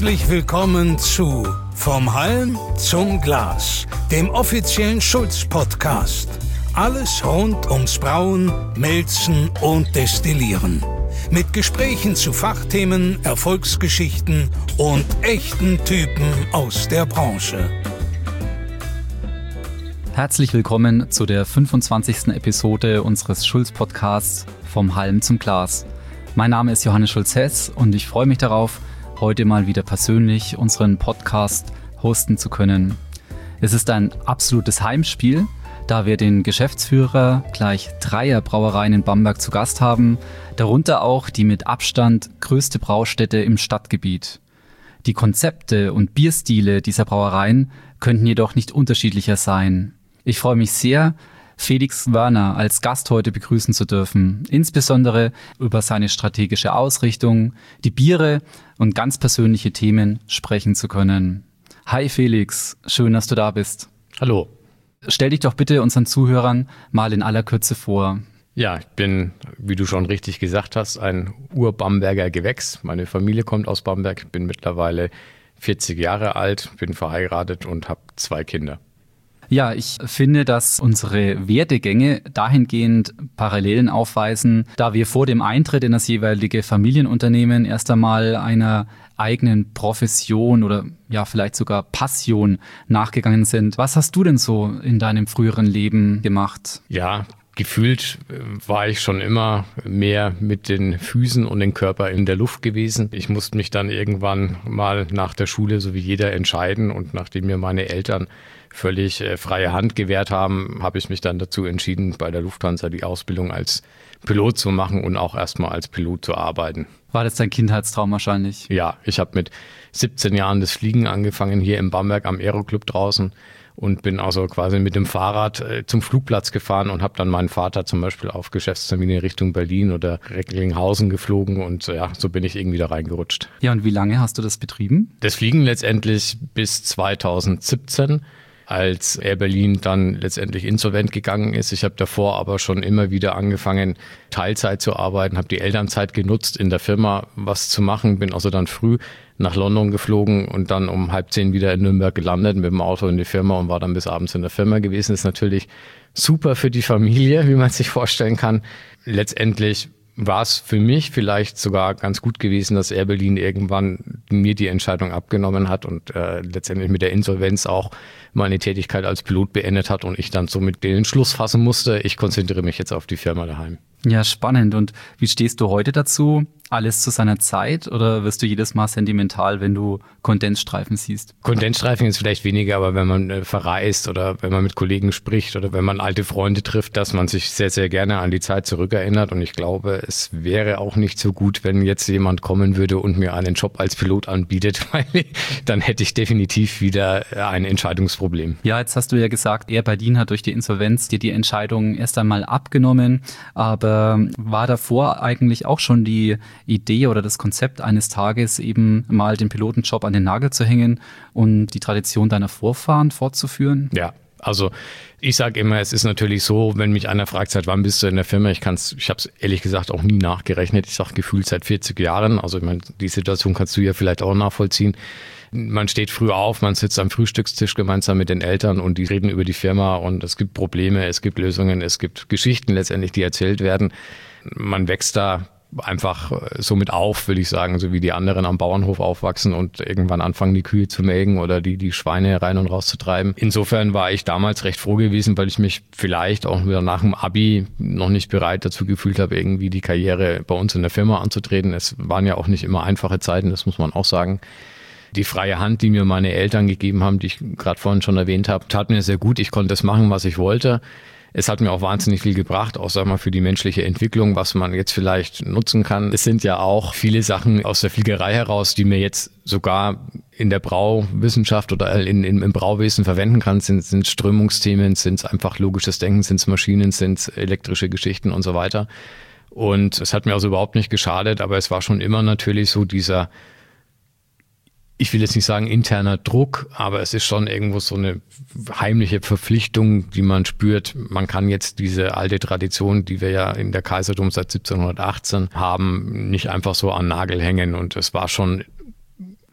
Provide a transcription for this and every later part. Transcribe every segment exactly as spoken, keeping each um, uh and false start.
Herzlich willkommen zu Vom Halm zum Glas, dem offiziellen Schulz-Podcast. Alles rund ums Brauen, Melzen und Destillieren. Mit Gesprächen zu Fachthemen, Erfolgsgeschichten und echten Typen aus der Branche. Herzlich willkommen zu der fünfundzwanzigsten Episode unseres Schulz-Podcasts Vom Halm zum Glas. Mein Name ist Johannes Schulz-Hess und ich freue mich darauf, heute mal wieder persönlich unseren Podcast hosten zu können. Es ist ein absolutes Heimspiel, da wir den Geschäftsführer gleich dreier Brauereien in Bamberg zu Gast haben, darunter auch die mit Abstand größte Braustätte im Stadtgebiet. Die Konzepte und Bierstile dieser Brauereien könnten jedoch nicht unterschiedlicher sein. Ich freue mich sehr, Felix Wörner als Gast heute begrüßen zu dürfen, insbesondere über seine strategische Ausrichtung, die Biere und ganz persönliche Themen sprechen zu können. Hi Felix, schön, dass du da bist. Hallo. Stell dich doch bitte unseren Zuhörern mal in aller Kürze vor. Ja, ich bin, wie du schon richtig gesagt hast, ein Ur-Bamberger Gewächs. Meine Familie kommt aus Bamberg, bin mittlerweile vierzig Jahre alt, bin verheiratet und habe zwei Kinder. Ja, ich finde, dass unsere Werdegänge dahingehend Parallelen aufweisen, da wir vor dem Eintritt in das jeweilige Familienunternehmen erst einmal einer eigenen Profession oder ja vielleicht sogar Passion nachgegangen sind. Was hast du denn so in deinem früheren Leben gemacht? Ja, gefühlt war ich schon immer mehr mit den Füßen und dem Körper in der Luft gewesen. Ich musste mich dann irgendwann mal nach der Schule, so wie jeder, entscheiden. Und nachdem mir meine Eltern völlig äh, freie Hand gewährt haben, habe ich mich dann dazu entschieden, bei der Lufthansa die Ausbildung als Pilot zu machen und auch erstmal als Pilot zu arbeiten. War das dein Kindheitstraum wahrscheinlich? Ja, ich habe mit siebzehn Jahren das Fliegen angefangen, hier in Bamberg am Aeroclub draußen. Und bin also quasi mit dem Fahrrad äh, zum Flugplatz gefahren und habe dann meinen Vater zum Beispiel auf Geschäftstermine Richtung Berlin oder Recklinghausen geflogen und äh, ja, so bin ich irgendwie da reingerutscht. Ja, und wie lange hast du das betrieben? Das Fliegen letztendlich bis zweitausendsiebzehn, als Air Berlin dann letztendlich insolvent gegangen ist. Ich habe davor aber schon immer wieder angefangen, Teilzeit zu arbeiten, habe die Elternzeit genutzt, in der Firma was zu machen, bin also dann früh nach London geflogen und dann um halb zehn wieder in Nürnberg gelandet mit dem Auto in die Firma und war dann bis abends in der Firma gewesen. Das ist natürlich super für die Familie, wie man sich vorstellen kann. Letztendlich war es für mich vielleicht sogar ganz gut gewesen, dass Air Berlin irgendwann mir die Entscheidung abgenommen hat und äh, letztendlich mit der Insolvenz auch meine Tätigkeit als Pilot beendet hat und ich dann somit den Entschluss fassen musste, ich konzentriere mich jetzt auf die Firma daheim. Ja, spannend. Und wie stehst du heute dazu? Alles zu seiner Zeit oder wirst du jedes Mal sentimental, wenn du Kondensstreifen siehst? Kondensstreifen ist vielleicht weniger, aber wenn man äh, verreist oder wenn man mit Kollegen spricht oder wenn man alte Freunde trifft, dass man sich sehr, sehr gerne an die Zeit zurückerinnert. Und ich glaube, es wäre auch nicht so gut, wenn jetzt jemand kommen würde und mir einen Job als Pilot anbietet, weil dann hätte ich definitiv wieder ein Entscheidungsproblem. Ja, jetzt hast du ja gesagt, Air Berlin hat durch die Insolvenz dir die Entscheidung erst einmal abgenommen, aber war davor eigentlich auch schon die Idee oder das Konzept eines Tages eben mal den Pilotenjob an den Nagel zu hängen und die Tradition deiner Vorfahren fortzuführen? Ja, also ich sage immer, es ist natürlich so, wenn mich einer fragt, seit wann bist du in der Firma, ich kann's, ich habe es ehrlich gesagt auch nie nachgerechnet. Ich sage gefühlt seit vierzig Jahren. Also ich meine, die Situation kannst du ja vielleicht auch nachvollziehen. Man steht früh auf, man sitzt am Frühstückstisch gemeinsam mit den Eltern und die reden über die Firma und es gibt Probleme, es gibt Lösungen, es gibt Geschichten letztendlich, die erzählt werden. Man wächst da einfach so mit auf, will ich sagen, so wie die anderen am Bauernhof aufwachsen und irgendwann anfangen, die Kühe zu melken oder die, die Schweine rein und raus zu treiben. Insofern war ich damals recht froh gewesen, weil ich mich vielleicht auch wieder nach dem Abi noch nicht bereit dazu gefühlt habe, irgendwie die Karriere bei uns in der Firma anzutreten. Es waren ja auch nicht immer einfache Zeiten, das muss man auch sagen. Die freie Hand, die mir meine Eltern gegeben haben, die ich gerade vorhin schon erwähnt habe, tat mir sehr gut. Ich konnte das machen, was ich wollte. Es hat mir auch wahnsinnig viel gebracht, auch sag mal für die menschliche Entwicklung, was man jetzt vielleicht nutzen kann. Es sind ja auch viele Sachen aus der Fliegerei heraus, die mir jetzt sogar in der Brauwissenschaft oder in, in, im Brauwesen verwenden kann. Sind, sind Strömungsthemen, sind es einfach logisches Denken, sind es Maschinen, sind es elektrische Geschichten und so weiter. Und es hat mir also überhaupt nicht geschadet, aber es war schon immer natürlich so dieser, ich will jetzt nicht sagen interner Druck, aber es ist schon irgendwo so eine heimliche Verpflichtung, die man spürt. Man kann jetzt diese alte Tradition, die wir ja in der Kaiserdom seit siebzehnhundertachtzehn haben, nicht einfach so an den Nagel hängen. Und es war schon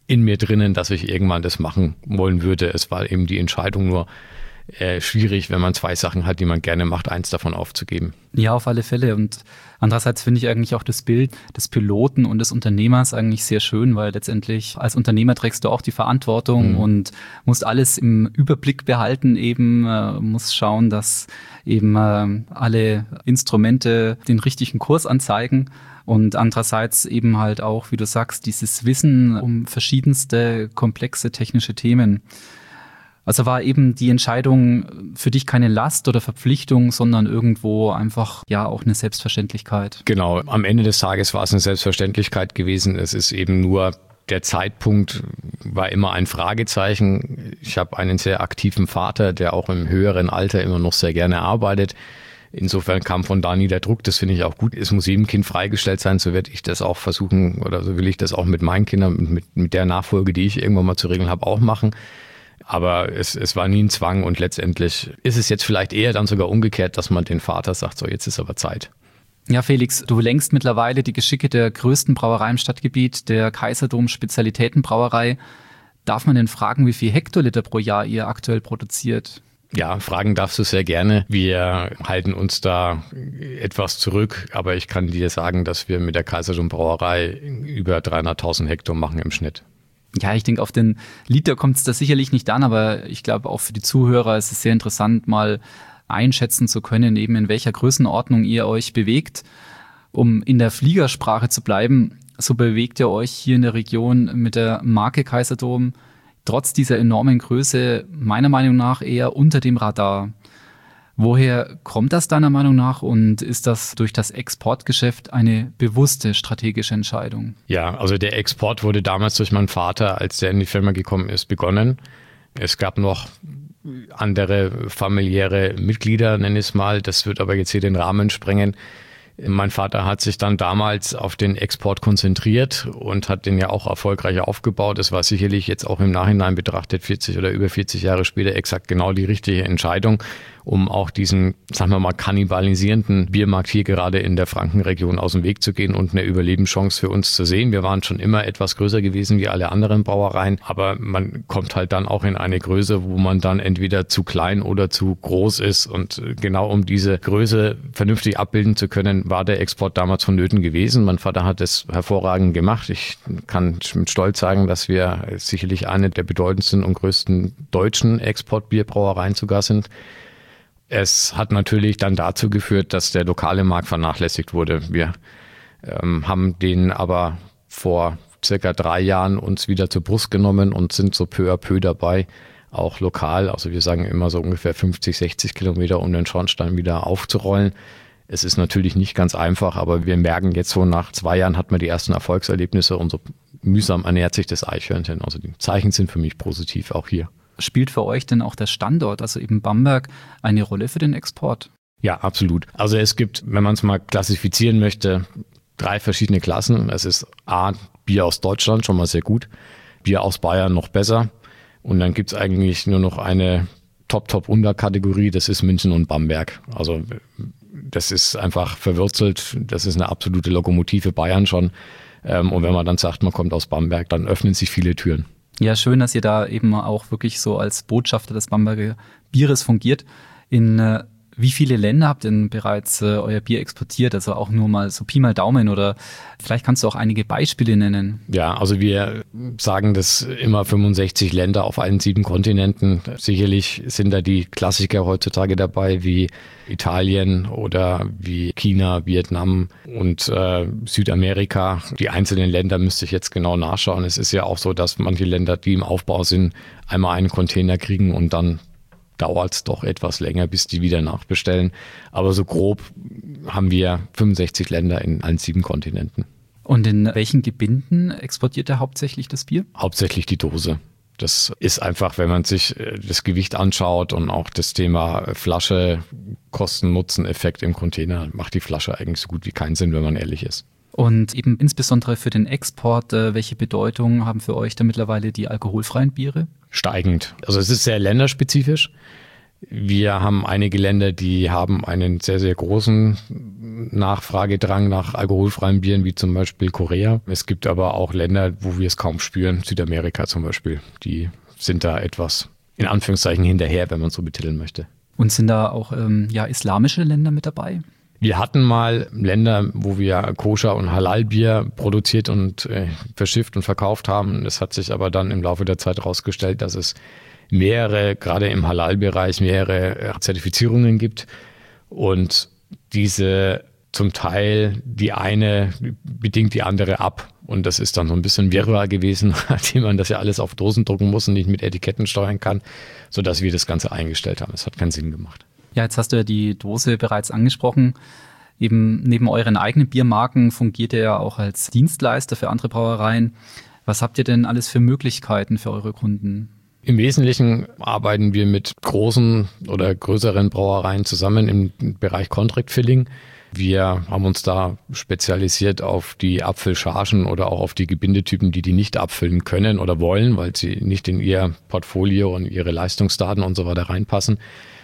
in mir drinnen, dass ich irgendwann das machen wollen würde. Es war eben die Entscheidung nur äh, schwierig, wenn man zwei Sachen hat, die man gerne macht, eins davon aufzugeben. Ja, auf alle Fälle. Und andererseits finde ich eigentlich auch das Bild des Piloten und des Unternehmers eigentlich sehr schön, weil letztendlich als Unternehmer trägst du auch die Verantwortung mhm. und musst alles im Überblick behalten, eben äh, musst schauen, dass eben äh, alle Instrumente den richtigen Kurs anzeigen. Und andererseits eben halt auch, wie du sagst, dieses Wissen um verschiedenste komplexe technische Themen. Also war eben die Entscheidung für dich keine Last oder Verpflichtung, sondern irgendwo einfach ja auch eine Selbstverständlichkeit. Genau, am Ende des Tages war es eine Selbstverständlichkeit gewesen. Es ist eben nur, der Zeitpunkt war immer ein Fragezeichen. Ich habe einen sehr aktiven Vater, der auch im höheren Alter immer noch sehr gerne arbeitet. Insofern kam von da nie der Druck, das finde ich auch gut. Es muss jedem Kind freigestellt sein, so werde ich das auch versuchen oder so will ich das auch mit meinen Kindern, mit, mit der Nachfolge, die ich irgendwann mal zu regeln habe, auch machen. Aber es, es war nie ein Zwang und letztendlich ist es jetzt vielleicht eher dann sogar umgekehrt, dass man den Vater sagt, so jetzt ist aber Zeit. Ja, Felix, du lenkst mittlerweile die Geschicke der größten Brauerei im Stadtgebiet, der Kaiserdom Spezialitätenbrauerei. Darf man denn fragen, wie viel Hektoliter pro Jahr ihr aktuell produziert? Ja, fragen darfst du sehr gerne. Wir halten uns da etwas zurück, aber ich kann dir sagen, dass wir mit der Kaiserdom Brauerei über dreihunderttausend Hektar machen im Schnitt. Ja, ich denke, auf den Liter kommt es da sicherlich nicht an, aber ich glaube, auch für die Zuhörer ist es sehr interessant, mal einschätzen zu können, eben in welcher Größenordnung ihr euch bewegt. Um in der Fliegersprache zu bleiben, so bewegt ihr euch hier in der Region mit der Marke Kaiserdom trotz dieser enormen Größe meiner Meinung nach eher unter dem Radar. Woher kommt das deiner Meinung nach und ist das durch das Exportgeschäft eine bewusste strategische Entscheidung? Ja, also der Export wurde damals durch meinen Vater, als der in die Firma gekommen ist, begonnen. Es gab noch andere familiäre Mitglieder, nenne ich es mal. Das wird aber jetzt hier den Rahmen sprengen. Mein Vater hat sich dann damals auf den Export konzentriert und hat den ja auch erfolgreich aufgebaut. Es war sicherlich jetzt auch im Nachhinein betrachtet vierzig oder über vierzig Jahre später exakt genau die richtige Entscheidung, um auch diesen, sagen wir mal, kannibalisierenden Biermarkt hier gerade in der Frankenregion aus dem Weg zu gehen und eine Überlebenschance für uns zu sehen. Wir waren schon immer etwas größer gewesen wie alle anderen Brauereien, aber man kommt halt dann auch in eine Größe, wo man dann entweder zu klein oder zu groß ist und genau um diese Größe vernünftig abbilden zu können, war der Export damals vonnöten gewesen. Mein Vater hat es hervorragend gemacht. Ich kann mit Stolz sagen, dass wir sicherlich eine der bedeutendsten und größten deutschen Exportbierbrauereien sogar sind. Es hat natürlich dann dazu geführt, dass der lokale Markt vernachlässigt wurde. Wir ähm, haben den aber vor circa drei Jahren uns wieder zur Brust genommen und sind so peu à peu dabei, auch lokal, also wir sagen immer so ungefähr fünfzig, sechzig Kilometer um den Schornstein wieder aufzurollen. Es ist natürlich nicht ganz einfach, aber wir merken jetzt so, nach zwei Jahren hat man die ersten Erfolgserlebnisse und so mühsam ernährt sich das Eichhörnchen. Also die Zeichen sind für mich positiv, auch hier. Spielt für euch denn auch der Standort, also eben Bamberg, eine Rolle für den Export? Ja, absolut. Also es gibt, wenn man es mal klassifizieren möchte, drei verschiedene Klassen. Es ist A, Bier aus Deutschland, schon mal sehr gut. Bier aus Bayern noch besser. Und dann gibt es eigentlich nur noch eine Top-Top-Unterkategorie, das ist München und Bamberg. Also das ist einfach verwurzelt, das ist eine absolute Lokomotive Bayern schon. Und wenn man dann sagt, man kommt aus Bamberg, dann öffnen sich viele Türen. Ja, schön, dass ihr da eben auch wirklich so als Botschafter des Bamberger Bieres fungiert. In äh, wie viele Länder habt ihr denn bereits äh, euer Bier exportiert? Also auch nur mal so Pi mal Daumen oder vielleicht kannst du auch einige Beispiele nennen. Ja, also wir sagen das immer fünfundsechzig Länder auf allen sieben Kontinenten. Sicherlich sind da die Klassiker heutzutage dabei wie Italien oder wie China, Vietnam und äh, Südamerika. Die einzelnen Länder müsste ich jetzt genau nachschauen. Es ist ja auch so, dass manche Länder, die im Aufbau sind, einmal einen Container kriegen und dann dauert es doch etwas länger, bis die wieder nachbestellen. Aber so grob haben wir fünfundsechzig Länder in allen sieben Kontinenten. Und in welchen Gebinden exportiert ihr hauptsächlich das Bier? Hauptsächlich die Dose. Das ist einfach, wenn man sich das Gewicht anschaut und auch das Thema Flasche, Kosten-Nutzen-Effekt im Container, macht die Flasche eigentlich so gut wie keinen Sinn, wenn man ehrlich ist. Und eben insbesondere für den Export, welche Bedeutung haben für euch da mittlerweile die alkoholfreien Biere? Steigend. Also es ist sehr länderspezifisch. Wir haben einige Länder, die haben einen sehr, sehr großen Nachfragedrang nach alkoholfreien Bieren, wie zum Beispiel Korea. Es gibt aber auch Länder, wo wir es kaum spüren, Südamerika zum Beispiel. Die sind da etwas, in Anführungszeichen, hinterher, wenn man so betiteln möchte. Und sind da auch ähm, ja, islamische Länder mit dabei? Wir hatten mal Länder, wo wir Koscher- und Halal-Bier produziert und äh, verschifft und verkauft haben. Es hat sich aber dann im Laufe der Zeit herausgestellt, dass es mehrere, gerade im Halal-Bereich, mehrere Zertifizierungen gibt und diese zum Teil die eine bedingt die andere ab. Und das ist dann so ein bisschen Wirrwarr gewesen, nachdem man das ja alles auf Dosen drucken muss und nicht mit Etiketten steuern kann, sodass wir das Ganze eingestellt haben. Es hat keinen Sinn gemacht. Ja, jetzt hast du ja die Dose bereits angesprochen. Eben neben euren eigenen Biermarken fungiert ihr ja auch als Dienstleister für andere Brauereien. Was habt ihr denn alles für Möglichkeiten für eure Kunden? Im Wesentlichen arbeiten wir mit großen oder größeren Brauereien zusammen im Bereich Contract Filling. Wir haben uns da spezialisiert auf die Apfelchargen oder auch auf die Gebindetypen, die die nicht abfüllen können oder wollen, weil sie nicht in ihr Portfolio und ihre Leistungsdaten und so weiter reinpassen.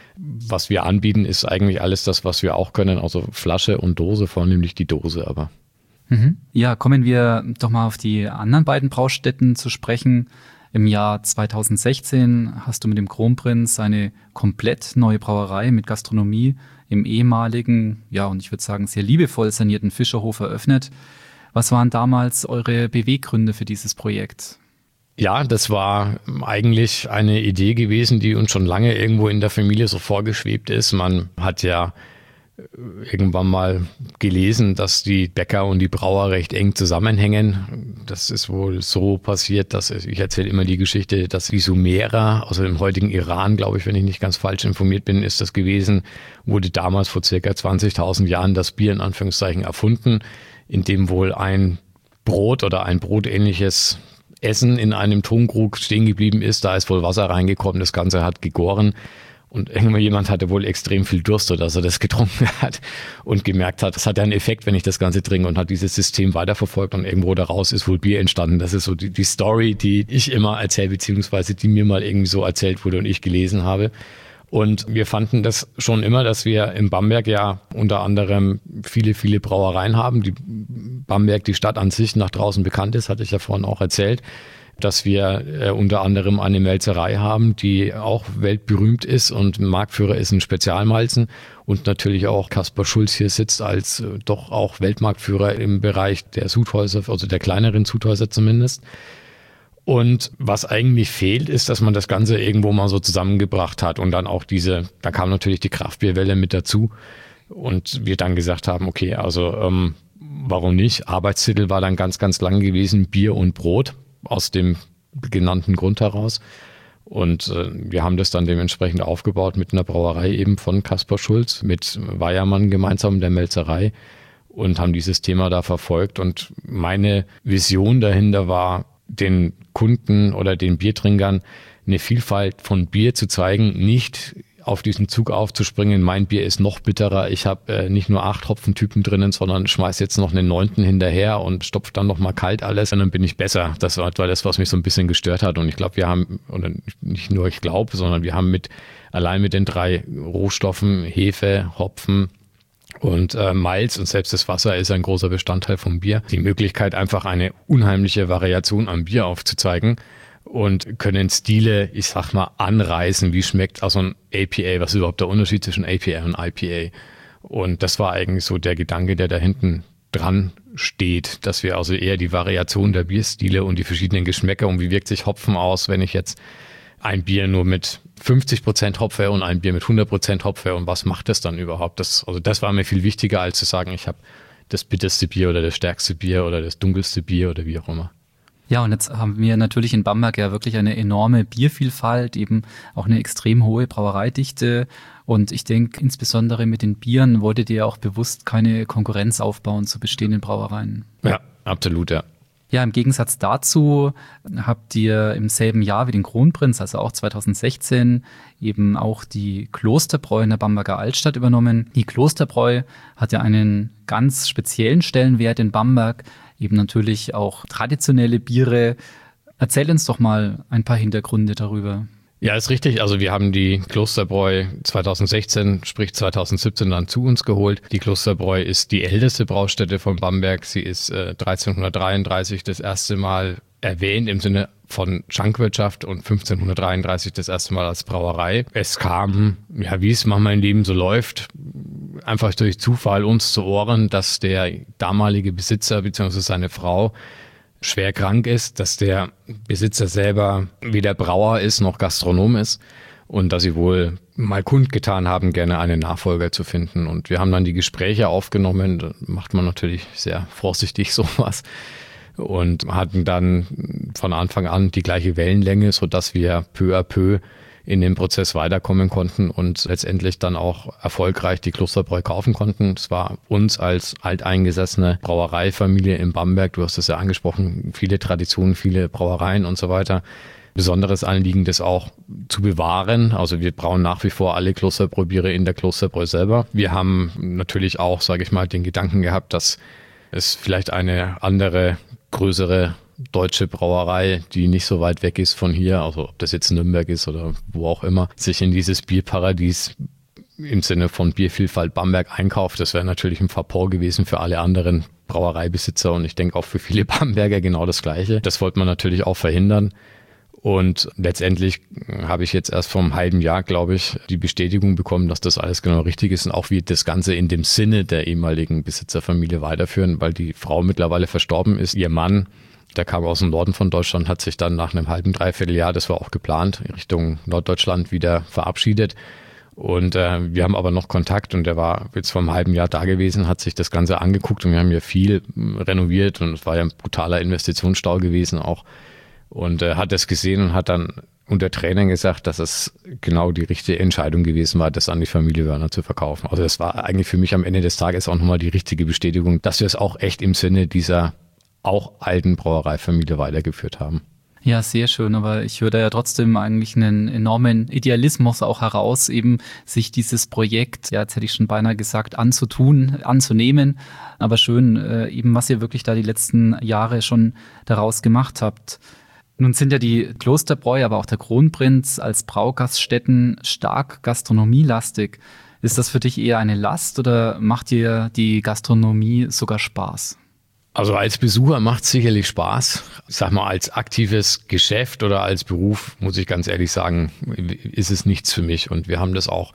Was wir anbieten, ist eigentlich alles das, was wir auch können, also Flasche und Dose, vornehmlich die Dose aber. Mhm. Ja, kommen wir doch mal auf die anderen beiden Braustätten zu sprechen. Im Jahr zweitausendsechzehn hast du mit dem Kronprinz eine komplett neue Brauerei mit Gastronomie im ehemaligen, ja, und ich würde sagen sehr liebevoll sanierten Fischerhof eröffnet. Was waren damals eure Beweggründe für dieses Projekt? Ja, das war eigentlich eine Idee gewesen, die uns schon lange irgendwo in der Familie so vorgeschwebt ist. Man hat ja irgendwann mal gelesen, dass die Bäcker und die Brauer recht eng zusammenhängen. Das ist wohl so passiert, dass ich erzähle immer die Geschichte, dass die Sumerer, also im heutigen Iran, glaube ich, wenn ich nicht ganz falsch informiert bin, ist das gewesen, wurde damals vor circa zwanzigtausend Jahren das Bier in Anführungszeichen erfunden, in dem wohl ein Brot oder ein brotähnliches Essen in einem Tonkrug stehen geblieben ist. Da ist wohl Wasser reingekommen, das Ganze hat gegoren. Und irgendwann jemand hatte wohl extrem viel Durst, sodass er das getrunken hat und gemerkt hat, das hat ja einen Effekt, wenn ich das Ganze trinke, und hat dieses System weiterverfolgt und irgendwo daraus ist wohl Bier entstanden. Das ist so die, die Story, die ich immer erzähle, beziehungsweise die mir mal irgendwie so erzählt wurde und ich gelesen habe. Und wir fanden das schon immer, dass wir in Bamberg ja unter anderem viele, viele Brauereien haben. Die Bamberg, die Stadt an sich, nach draußen bekannt ist, hatte ich ja vorhin auch erzählt, dass wir äh, unter anderem eine Melzerei haben, die auch weltberühmt ist und Marktführer ist in Spezialmalzen, und natürlich auch Kaspar Schulz hier sitzt als äh, doch auch Weltmarktführer im Bereich der Sudhäuser, also der kleineren Sudhäuser zumindest. Und was eigentlich fehlt, ist, dass man das Ganze irgendwo mal so zusammengebracht hat und dann auch diese, da kam natürlich die Kraftbierwelle mit dazu und wir dann gesagt haben, okay, also ähm, warum nicht? Arbeitstitel war dann ganz, ganz lang gewesen, Bier und Brot, aus dem genannten Grund heraus. Und äh, wir haben das dann dementsprechend aufgebaut mit einer Brauerei eben von Kaspar Schulz, mit Weiermann gemeinsam, der Melzerei, und haben dieses Thema da verfolgt. Und meine Vision dahinter war, den Kunden oder den Biertrinkern eine Vielfalt von Bier zu zeigen, nicht auf diesen Zug aufzuspringen, mein Bier ist noch bitterer, ich habe äh, nicht nur acht Hopfentypen drinnen, sondern schmeiß jetzt noch einen neunten hinterher und stopf dann noch mal kalt alles und dann bin ich besser. Das war das, was mich so ein bisschen gestört hat, und ich glaube, wir haben, oder nicht nur ich glaube, sondern wir haben mit allein mit den drei Rohstoffen, Hefe, Hopfen und äh, Malz und selbst das Wasser ist ein großer Bestandteil vom Bier, die Möglichkeit, einfach eine unheimliche Variation am Bier aufzuzeigen. Und können Stile, ich sag mal, anreißen, wie schmeckt also ein A P A, was ist überhaupt der Unterschied zwischen A P A und I P A. Und das war eigentlich so der Gedanke, der da hinten dran steht, dass wir also eher die Variation der Bierstile und die verschiedenen Geschmäcker und wie wirkt sich Hopfen aus, wenn ich jetzt ein Bier nur mit fünfzig Prozent Hopfe und ein Bier mit hundert Prozent Hopfe, und was macht das dann überhaupt? Das, also das war mir viel wichtiger, als zu sagen, ich habe das bitterste Bier oder das stärkste Bier oder das dunkelste Bier oder wie auch immer. Ja, und jetzt haben wir natürlich in Bamberg ja wirklich eine enorme Biervielfalt, eben auch eine extrem hohe Brauereidichte. Und ich denke, insbesondere mit den Bieren wolltet ihr ja auch bewusst keine Konkurrenz aufbauen zu bestehenden Brauereien. Ja, absolut, ja. Ja, im Gegensatz dazu habt ihr im selben Jahr wie den Kronprinz, also auch zweitausendsechzehn, eben auch die Klosterbräu in der Bamberger Altstadt übernommen. Die Klosterbräu hat ja einen ganz speziellen Stellenwert in Bamberg, eben natürlich auch traditionelle Biere. Erzähl uns doch mal ein paar Hintergründe darüber. Ja, ist richtig. Also wir haben die Klosterbräu zweitausendsechzehn, sprich zweitausendsiebzehn dann zu uns geholt. Die Klosterbräu ist die älteste Braustätte von Bamberg. Sie ist äh, dreizehnhundertdreiunddreißig das erste Mal erwähnt im Sinne von Schankwirtschaft und fünfzehnhundertdreiunddreißig das erste Mal als Brauerei. Es kam, ja, wie es manchmal im Leben so läuft, einfach durch Zufall uns zu Ohren, dass der damalige Besitzer bzw. seine Frau schwer krank ist, dass der Besitzer selber weder Brauer ist noch Gastronom ist und dass sie wohl mal kundgetan haben, gerne einen Nachfolger zu finden. Und wir haben dann die Gespräche aufgenommen, da macht man natürlich sehr vorsichtig sowas, und hatten dann von Anfang an die gleiche Wellenlänge, sodass wir peu à peu in dem Prozess weiterkommen konnten und letztendlich dann auch erfolgreich die Klosterbräu kaufen konnten. Es war uns als alteingesessene Brauereifamilie in Bamberg, du hast es ja angesprochen, viele Traditionen, viele Brauereien und so weiter, besonderes Anliegen, das auch zu bewahren. Also wir brauen nach wie vor alle Klosterbräu-Biere in der Klosterbräu selber. Wir haben natürlich auch, sage ich mal, den Gedanken gehabt, dass es vielleicht eine andere, größere deutsche Brauerei, die nicht so weit weg ist von hier, also ob das jetzt Nürnberg ist oder wo auch immer, sich in dieses Bierparadies im Sinne von Biervielfalt Bamberg einkauft. Das wäre natürlich ein Fauxpas gewesen für alle anderen Brauereibesitzer und ich denke auch für viele Bamberger genau das Gleiche. Das wollte man natürlich auch verhindern. Und letztendlich habe ich jetzt erst vor einem halben Jahr, glaube ich, die Bestätigung bekommen, dass das alles genau richtig ist und auch wir das Ganze in dem Sinne der ehemaligen Besitzerfamilie weiterführen, weil die Frau mittlerweile verstorben ist. Ihr Mann, der kam aus dem Norden von Deutschland, hat sich dann nach einem halben, dreiviertel Jahr, das war auch geplant, in Richtung Norddeutschland wieder verabschiedet. Und äh, wir haben aber noch Kontakt und der war jetzt vor einem halben Jahr da gewesen, hat sich das Ganze angeguckt und wir haben hier viel renoviert und es war ja ein brutaler Investitionsstau gewesen auch. Und er äh, hat das gesehen und hat dann unter Tränen gesagt, dass es genau die richtige Entscheidung gewesen war, das an die Familie Wörner zu verkaufen. Also das war eigentlich für mich am Ende des Tages auch nochmal die richtige Bestätigung, dass wir es auch echt im Sinne dieser auch alten Brauereifamilie weitergeführt haben. Ja, sehr schön, aber ich höre da ja trotzdem eigentlich einen enormen Idealismus auch heraus, eben sich dieses Projekt, ja, jetzt hätte ich schon beinahe gesagt, anzutun, anzunehmen. Aber schön, äh, eben was ihr wirklich da die letzten Jahre schon daraus gemacht habt. Nun sind ja die Klosterbräu, aber auch der Kronprinz als Braugaststätten stark gastronomielastig. Ist das für dich eher eine Last oder macht dir die Gastronomie sogar Spaß? Also als Besucher macht es sicherlich Spaß. Ich sag mal, als aktives Geschäft oder als Beruf, muss ich ganz ehrlich sagen, ist es nichts für mich. Und wir haben das auch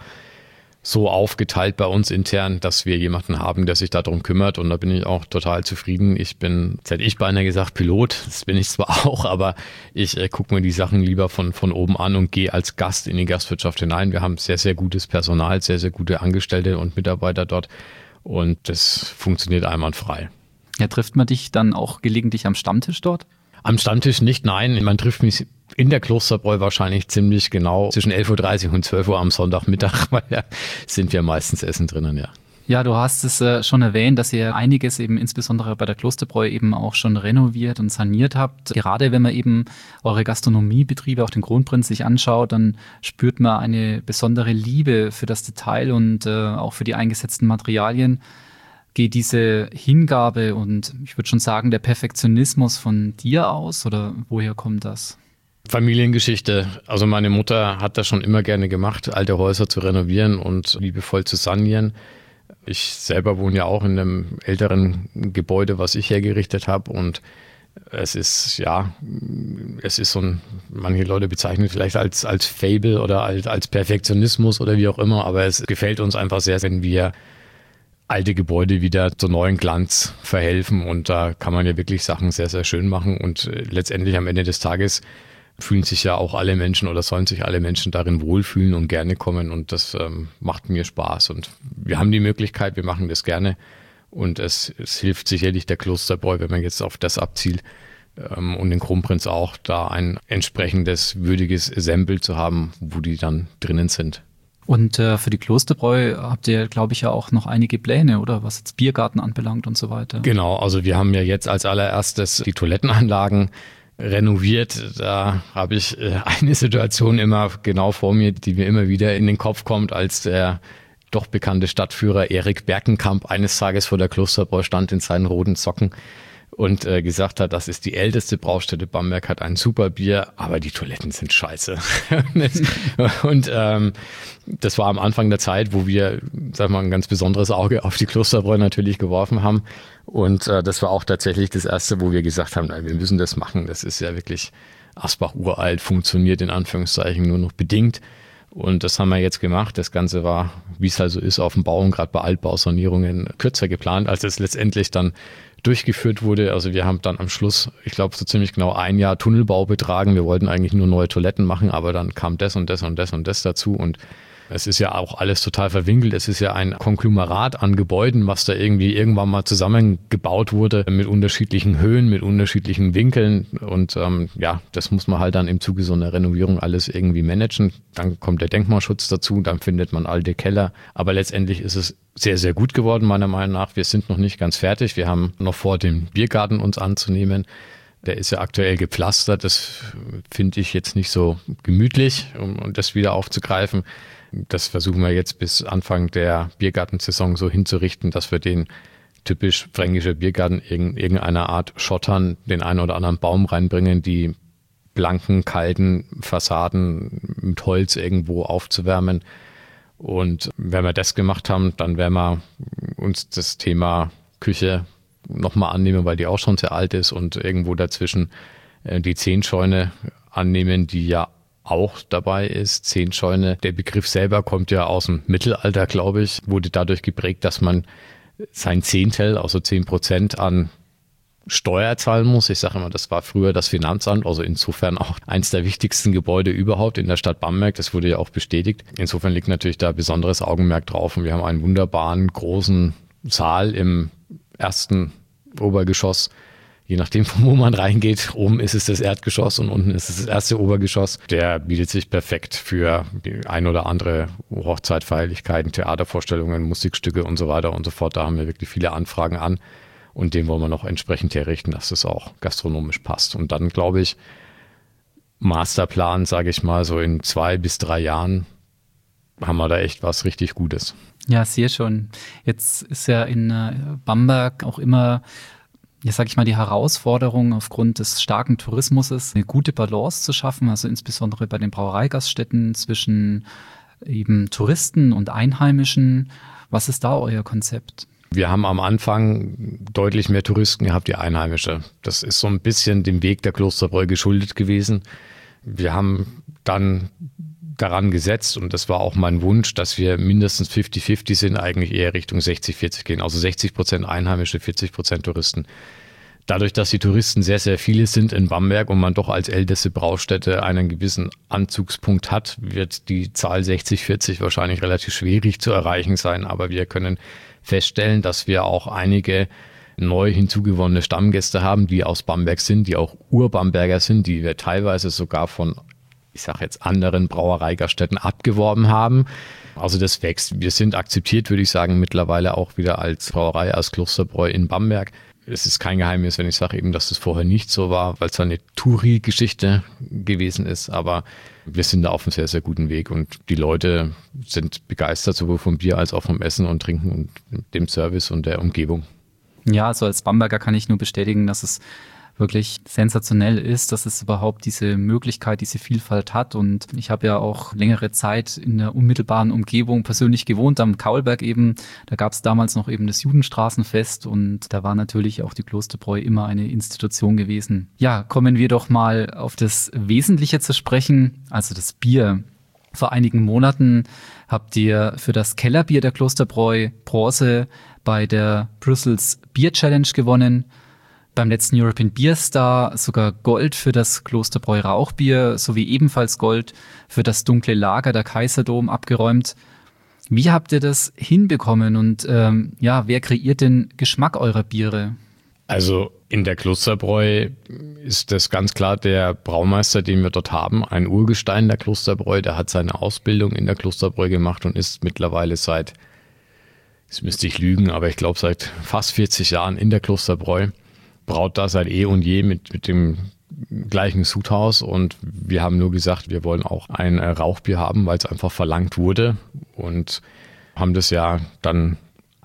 so aufgeteilt bei uns intern, dass wir jemanden haben, der sich darum kümmert. Und da bin ich auch total zufrieden. Ich bin, jetzt hätte ich beinahe gesagt, Pilot. Das bin ich zwar auch, aber ich äh, gucke mir die Sachen lieber von, von oben an und gehe als Gast in die Gastwirtschaft hinein. Wir haben sehr, sehr gutes Personal, sehr, sehr gute Angestellte und Mitarbeiter dort. Und das funktioniert einwandfrei. Ja, trifft man dich dann auch gelegentlich am Stammtisch dort? Am Stammtisch nicht, nein. Man trifft mich in der Klosterbräu wahrscheinlich ziemlich genau zwischen elf Uhr dreißig und zwölf Uhr am Sonntagmittag, weil da sind wir meistens essen drinnen, ja. Ja, du hast es äh, schon erwähnt, dass ihr einiges eben insbesondere bei der Klosterbräu eben auch schon renoviert und saniert habt. Gerade wenn man eben eure Gastronomiebetriebe, auch den Kronprinz, sich anschaut, dann spürt man eine besondere Liebe für das Detail und äh, auch für die eingesetzten Materialien. Geht diese Hingabe und ich würde schon sagen, der Perfektionismus von dir aus oder woher kommt das? Familiengeschichte. Also meine Mutter hat das schon immer gerne gemacht, alte Häuser zu renovieren und liebevoll zu sanieren. Ich selber wohne ja auch in einem älteren Gebäude, was ich hergerichtet habe und es ist, ja, es ist so ein, manche Leute bezeichnen vielleicht als, als Fable oder als, als Perfektionismus oder wie auch immer, aber es gefällt uns einfach sehr, wenn wir alte Gebäude wieder zu neuen Glanz verhelfen und da kann man ja wirklich Sachen sehr, sehr schön machen und letztendlich am Ende des Tages fühlen sich ja auch alle Menschen oder sollen sich alle Menschen darin wohlfühlen und gerne kommen und das ähm, macht mir Spaß und wir haben die Möglichkeit, wir machen das gerne und es, es hilft sicherlich der Klosterbräu, wenn man jetzt auf das abzielt ähm, und den Kronprinz auch, da ein entsprechendes würdiges Exempel zu haben, wo die dann drinnen sind. Und äh, für die Klosterbräu habt ihr, glaube ich, ja auch noch einige Pläne, oder? Was jetzt Biergarten anbelangt und so weiter. Genau, also wir haben ja jetzt als allererstes die Toilettenanlagen renoviert. Da habe ich äh, eine Situation immer genau vor mir, die mir immer wieder in den Kopf kommt, als der doch bekannte Stadtführer Erik Berkenkamp eines Tages vor der Klosterbräu stand in seinen roten Socken und äh, gesagt hat, das ist die älteste Braustätte Bamberg, hat ein super Bier, aber die Toiletten sind scheiße. und ähm, das war am Anfang der Zeit, wo wir, sag mal, ein ganz besonderes Auge auf die Klosterbräu natürlich geworfen haben. Und äh, das war auch tatsächlich das Erste, wo wir gesagt haben, nein, wir müssen das machen. Das ist ja wirklich Asbach uralt, funktioniert in Anführungszeichen nur noch bedingt. Und das haben wir jetzt gemacht. Das Ganze war, wie es halt so ist, auf dem Bau und gerade bei Altbausanierungen kürzer geplant, als es letztendlich dann durchgeführt wurde. Also wir haben dann am Schluss, ich glaube, so ziemlich genau ein Jahr Tunnelbau betragen. Wir wollten eigentlich nur neue Toiletten machen, aber dann kam das und das und das und das dazu. Und es ist ja auch alles total verwinkelt. Es ist ja ein Konglomerat an Gebäuden, was da irgendwie irgendwann mal zusammengebaut wurde mit unterschiedlichen Höhen, mit unterschiedlichen Winkeln. Und ähm, ja, das muss man halt dann im Zuge so einer Renovierung alles irgendwie managen. Dann kommt der Denkmalschutz dazu, dann findet man alte Keller. Aber letztendlich ist es sehr, sehr gut geworden, meiner Meinung nach. Wir sind noch nicht ganz fertig. Wir haben noch vor, den Biergarten uns anzunehmen. Der ist ja aktuell gepflastert. Das finde ich jetzt nicht so gemütlich, um, um das wieder aufzugreifen. Das versuchen wir jetzt bis Anfang der Biergartensaison so hinzurichten, dass wir den typisch fränkischer Biergarten in irgendeiner Art schottern, den einen oder anderen Baum reinbringen, die blanken, kalten Fassaden mit Holz irgendwo aufzuwärmen. Und wenn wir das gemacht haben, dann werden wir uns das Thema Küche nochmal annehmen, weil die auch schon sehr alt ist, und irgendwo dazwischen die Zehnscheune annehmen, die ja auch dabei ist. Zehnscheune, der Begriff selber kommt ja aus dem Mittelalter, glaube ich, wurde dadurch geprägt, dass man sein Zehntel, also zehn Prozent an Steuer zahlen muss. Ich sage immer, das war früher das Finanzamt, also insofern auch eins der wichtigsten Gebäude überhaupt in der Stadt Bamberg. Das wurde ja auch bestätigt. Insofern liegt natürlich da besonderes Augenmerk drauf, und wir haben einen wunderbaren großen Saal im ersten Obergeschoss. Je nachdem, von wo man reingeht, oben ist es das Erdgeschoss und unten ist es das erste Obergeschoss. Der bietet sich perfekt für die ein oder andere Hochzeit, Feierlichkeiten, Theatervorstellungen, Musikstücke und so weiter und so fort. Da haben wir wirklich viele Anfragen an, und den wollen wir noch entsprechend herrichten, dass das auch gastronomisch passt. Und dann, glaube ich, Masterplan, sage ich mal, so in zwei bis drei Jahren haben wir da echt was richtig Gutes. Ja, sehr schon. Jetzt ist ja in Bamberg auch immer, ja, sag ich mal, die Herausforderung aufgrund des starken Tourismus, eine gute Balance zu schaffen, also insbesondere bei den Brauereigaststätten zwischen eben Touristen und Einheimischen. Was ist da euer Konzept? Wir haben am Anfang deutlich mehr Touristen gehabt, die Einheimische. Das ist so ein bisschen dem Weg der Klosterbräu geschuldet gewesen. Wir haben dann daran gesetzt, und das war auch mein Wunsch, dass wir mindestens fünfzig fünfzig sind, eigentlich eher Richtung sechzig vierzig gehen. Also sechzig Prozent Einheimische, vierzig Prozent Touristen. Dadurch, dass die Touristen sehr, sehr viele sind in Bamberg und man doch als älteste Braustätte einen gewissen Anzugspunkt hat, wird die Zahl sechzig vierzig wahrscheinlich relativ schwierig zu erreichen sein. Aber wir können feststellen, dass wir auch einige neu hinzugewonnene Stammgäste haben, die aus Bamberg sind, die auch Ur-Bamberger sind, die wir teilweise sogar von, ich sage jetzt, anderen Brauereigaststätten abgeworben haben. Also das wächst. Wir sind akzeptiert, würde ich sagen, mittlerweile auch wieder als Brauerei, als Klosterbräu in Bamberg. Es ist kein Geheimnis, wenn ich sage eben, dass das vorher nicht so war, weil es eine Touri-Geschichte gewesen ist. Aber wir sind da auf einem sehr, sehr guten Weg, und die Leute sind begeistert, sowohl vom Bier als auch vom Essen und Trinken und dem Service und der Umgebung. Ja, also als Bamberger kann ich nur bestätigen, dass es wirklich sensationell ist, dass es überhaupt diese Möglichkeit, diese Vielfalt hat. Und ich habe ja auch längere Zeit in der unmittelbaren Umgebung persönlich gewohnt, am Kaulberg eben. Da gab es damals noch eben das Judenstraßenfest, und da war natürlich auch die Klosterbräu immer eine Institution gewesen. Ja, kommen wir doch mal auf das Wesentliche zu sprechen, also das Bier. Vor einigen Monaten habt ihr für das Kellerbier der Klosterbräu Bronze bei der Brussels Beer Challenge gewonnen. Beim letzten European Beer Star sogar Gold für das Klosterbräu Rauchbier sowie ebenfalls Gold für das dunkle Lager der Kaiserdom abgeräumt. Wie habt ihr das hinbekommen, und ähm, ja, wer kreiert den Geschmack eurer Biere? Also in der Klosterbräu ist das ganz klar der Braumeister, den wir dort haben, ein Urgestein der Klosterbräu. Der hat seine Ausbildung in der Klosterbräu gemacht und ist mittlerweile seit, jetzt müsste ich lügen, aber ich glaube seit fast vierzig Jahren in der Klosterbräu. Braut da seit eh und je mit, mit dem gleichen Sudhaus, und wir haben nur gesagt, wir wollen auch ein Rauchbier haben, weil es einfach verlangt wurde, und haben das ja dann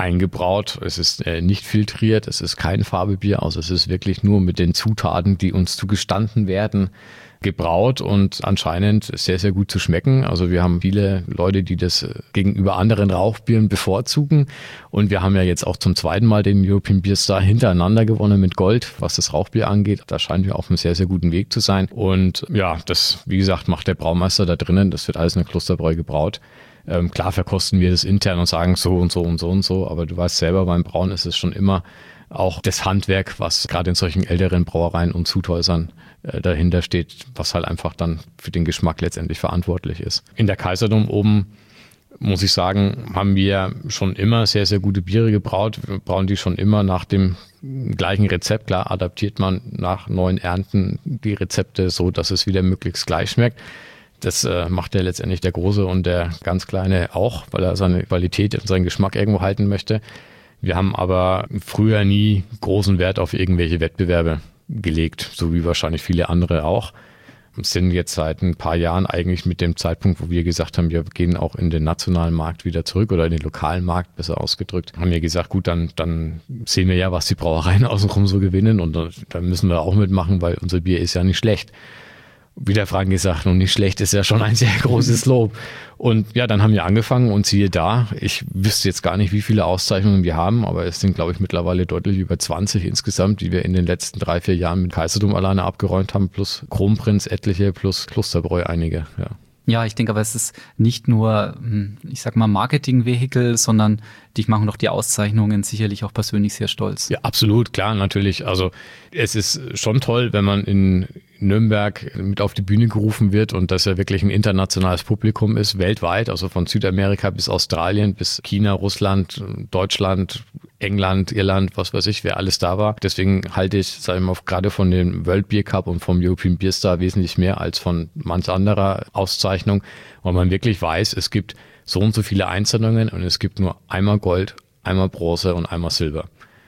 eingebraut. Es ist äh, nicht filtriert, es ist kein Farbebier, also es ist wirklich nur mit den Zutaten, die uns zugestanden werden, gebraut und anscheinend sehr, sehr gut zu schmecken. Also wir haben viele Leute, die das gegenüber anderen Rauchbieren bevorzugen. Und wir haben ja jetzt auch zum zweiten Mal den European Beer Star hintereinander gewonnen mit Gold, was das Rauchbier angeht. Da scheinen wir auf einem sehr, sehr guten Weg zu sein. Und ja, das, wie gesagt, macht der Braumeister da drinnen. Das wird alles in der Klosterbräu gebraut. Ähm, klar verkosten wir das intern und sagen so und so und so und so. Aber du weißt selber, beim Brauen ist es schon immer auch das Handwerk, was gerade in solchen älteren Brauereien und Zuthäusern äh, dahinter steht, was halt einfach dann für den Geschmack letztendlich verantwortlich ist. In der Kaiserdom oben, muss ich sagen, haben wir schon immer sehr, sehr gute Biere gebraut. Wir brauen die schon immer nach dem gleichen Rezept. Klar, adaptiert man nach neuen Ernten die Rezepte so, dass es wieder möglichst gleich schmeckt. Das äh, macht ja letztendlich der Große und der ganz Kleine auch, weil er seine Qualität und seinen Geschmack irgendwo halten möchte. Wir haben aber früher nie großen Wert auf irgendwelche Wettbewerbe gelegt, so wie wahrscheinlich viele andere auch. Wir sind jetzt seit ein paar Jahren eigentlich mit dem Zeitpunkt, wo wir gesagt haben, wir gehen auch in den nationalen Markt wieder zurück oder in den lokalen Markt, besser ausgedrückt, haben wir gesagt, gut, dann, dann sehen wir ja, was die Brauereien außenrum so gewinnen und dann müssen wir auch mitmachen, weil unser Bier ist ja nicht schlecht. Wie der Frank gesagt, und nicht schlecht ist ja schon ein sehr großes Lob. Und ja, dann haben wir angefangen und siehe da, ich wüsste jetzt gar nicht, wie viele Auszeichnungen wir haben, aber es sind, glaube ich, mittlerweile deutlich über zwanzig insgesamt, die wir in den letzten drei, vier Jahren mit Kaiserdom alleine abgeräumt haben, plus Kronprinz etliche, plus Klosterbräu einige, ja. Ja, ich denke aber, es ist nicht nur, ich sag mal, Marketing-Vehikel, sondern dich machen doch die Auszeichnungen sicherlich auch persönlich sehr stolz. Ja, absolut, klar, natürlich. Also es ist schon toll, wenn man in Nürnberg mit auf die Bühne gerufen wird und dass ja wirklich ein internationales Publikum ist, weltweit, also von Südamerika bis Australien, bis China, Russland, Deutschland, England, Irland, was weiß ich, wer alles da war. Deswegen halte ich, sage ich mal, gerade von dem World Beer Cup und vom European Beer Star wesentlich mehr als von manch anderer Auszeichnung, weil man wirklich weiß, es gibt so und so viele Einzelungen und es gibt nur einmal Gold, einmal Bronze und einmal Silber.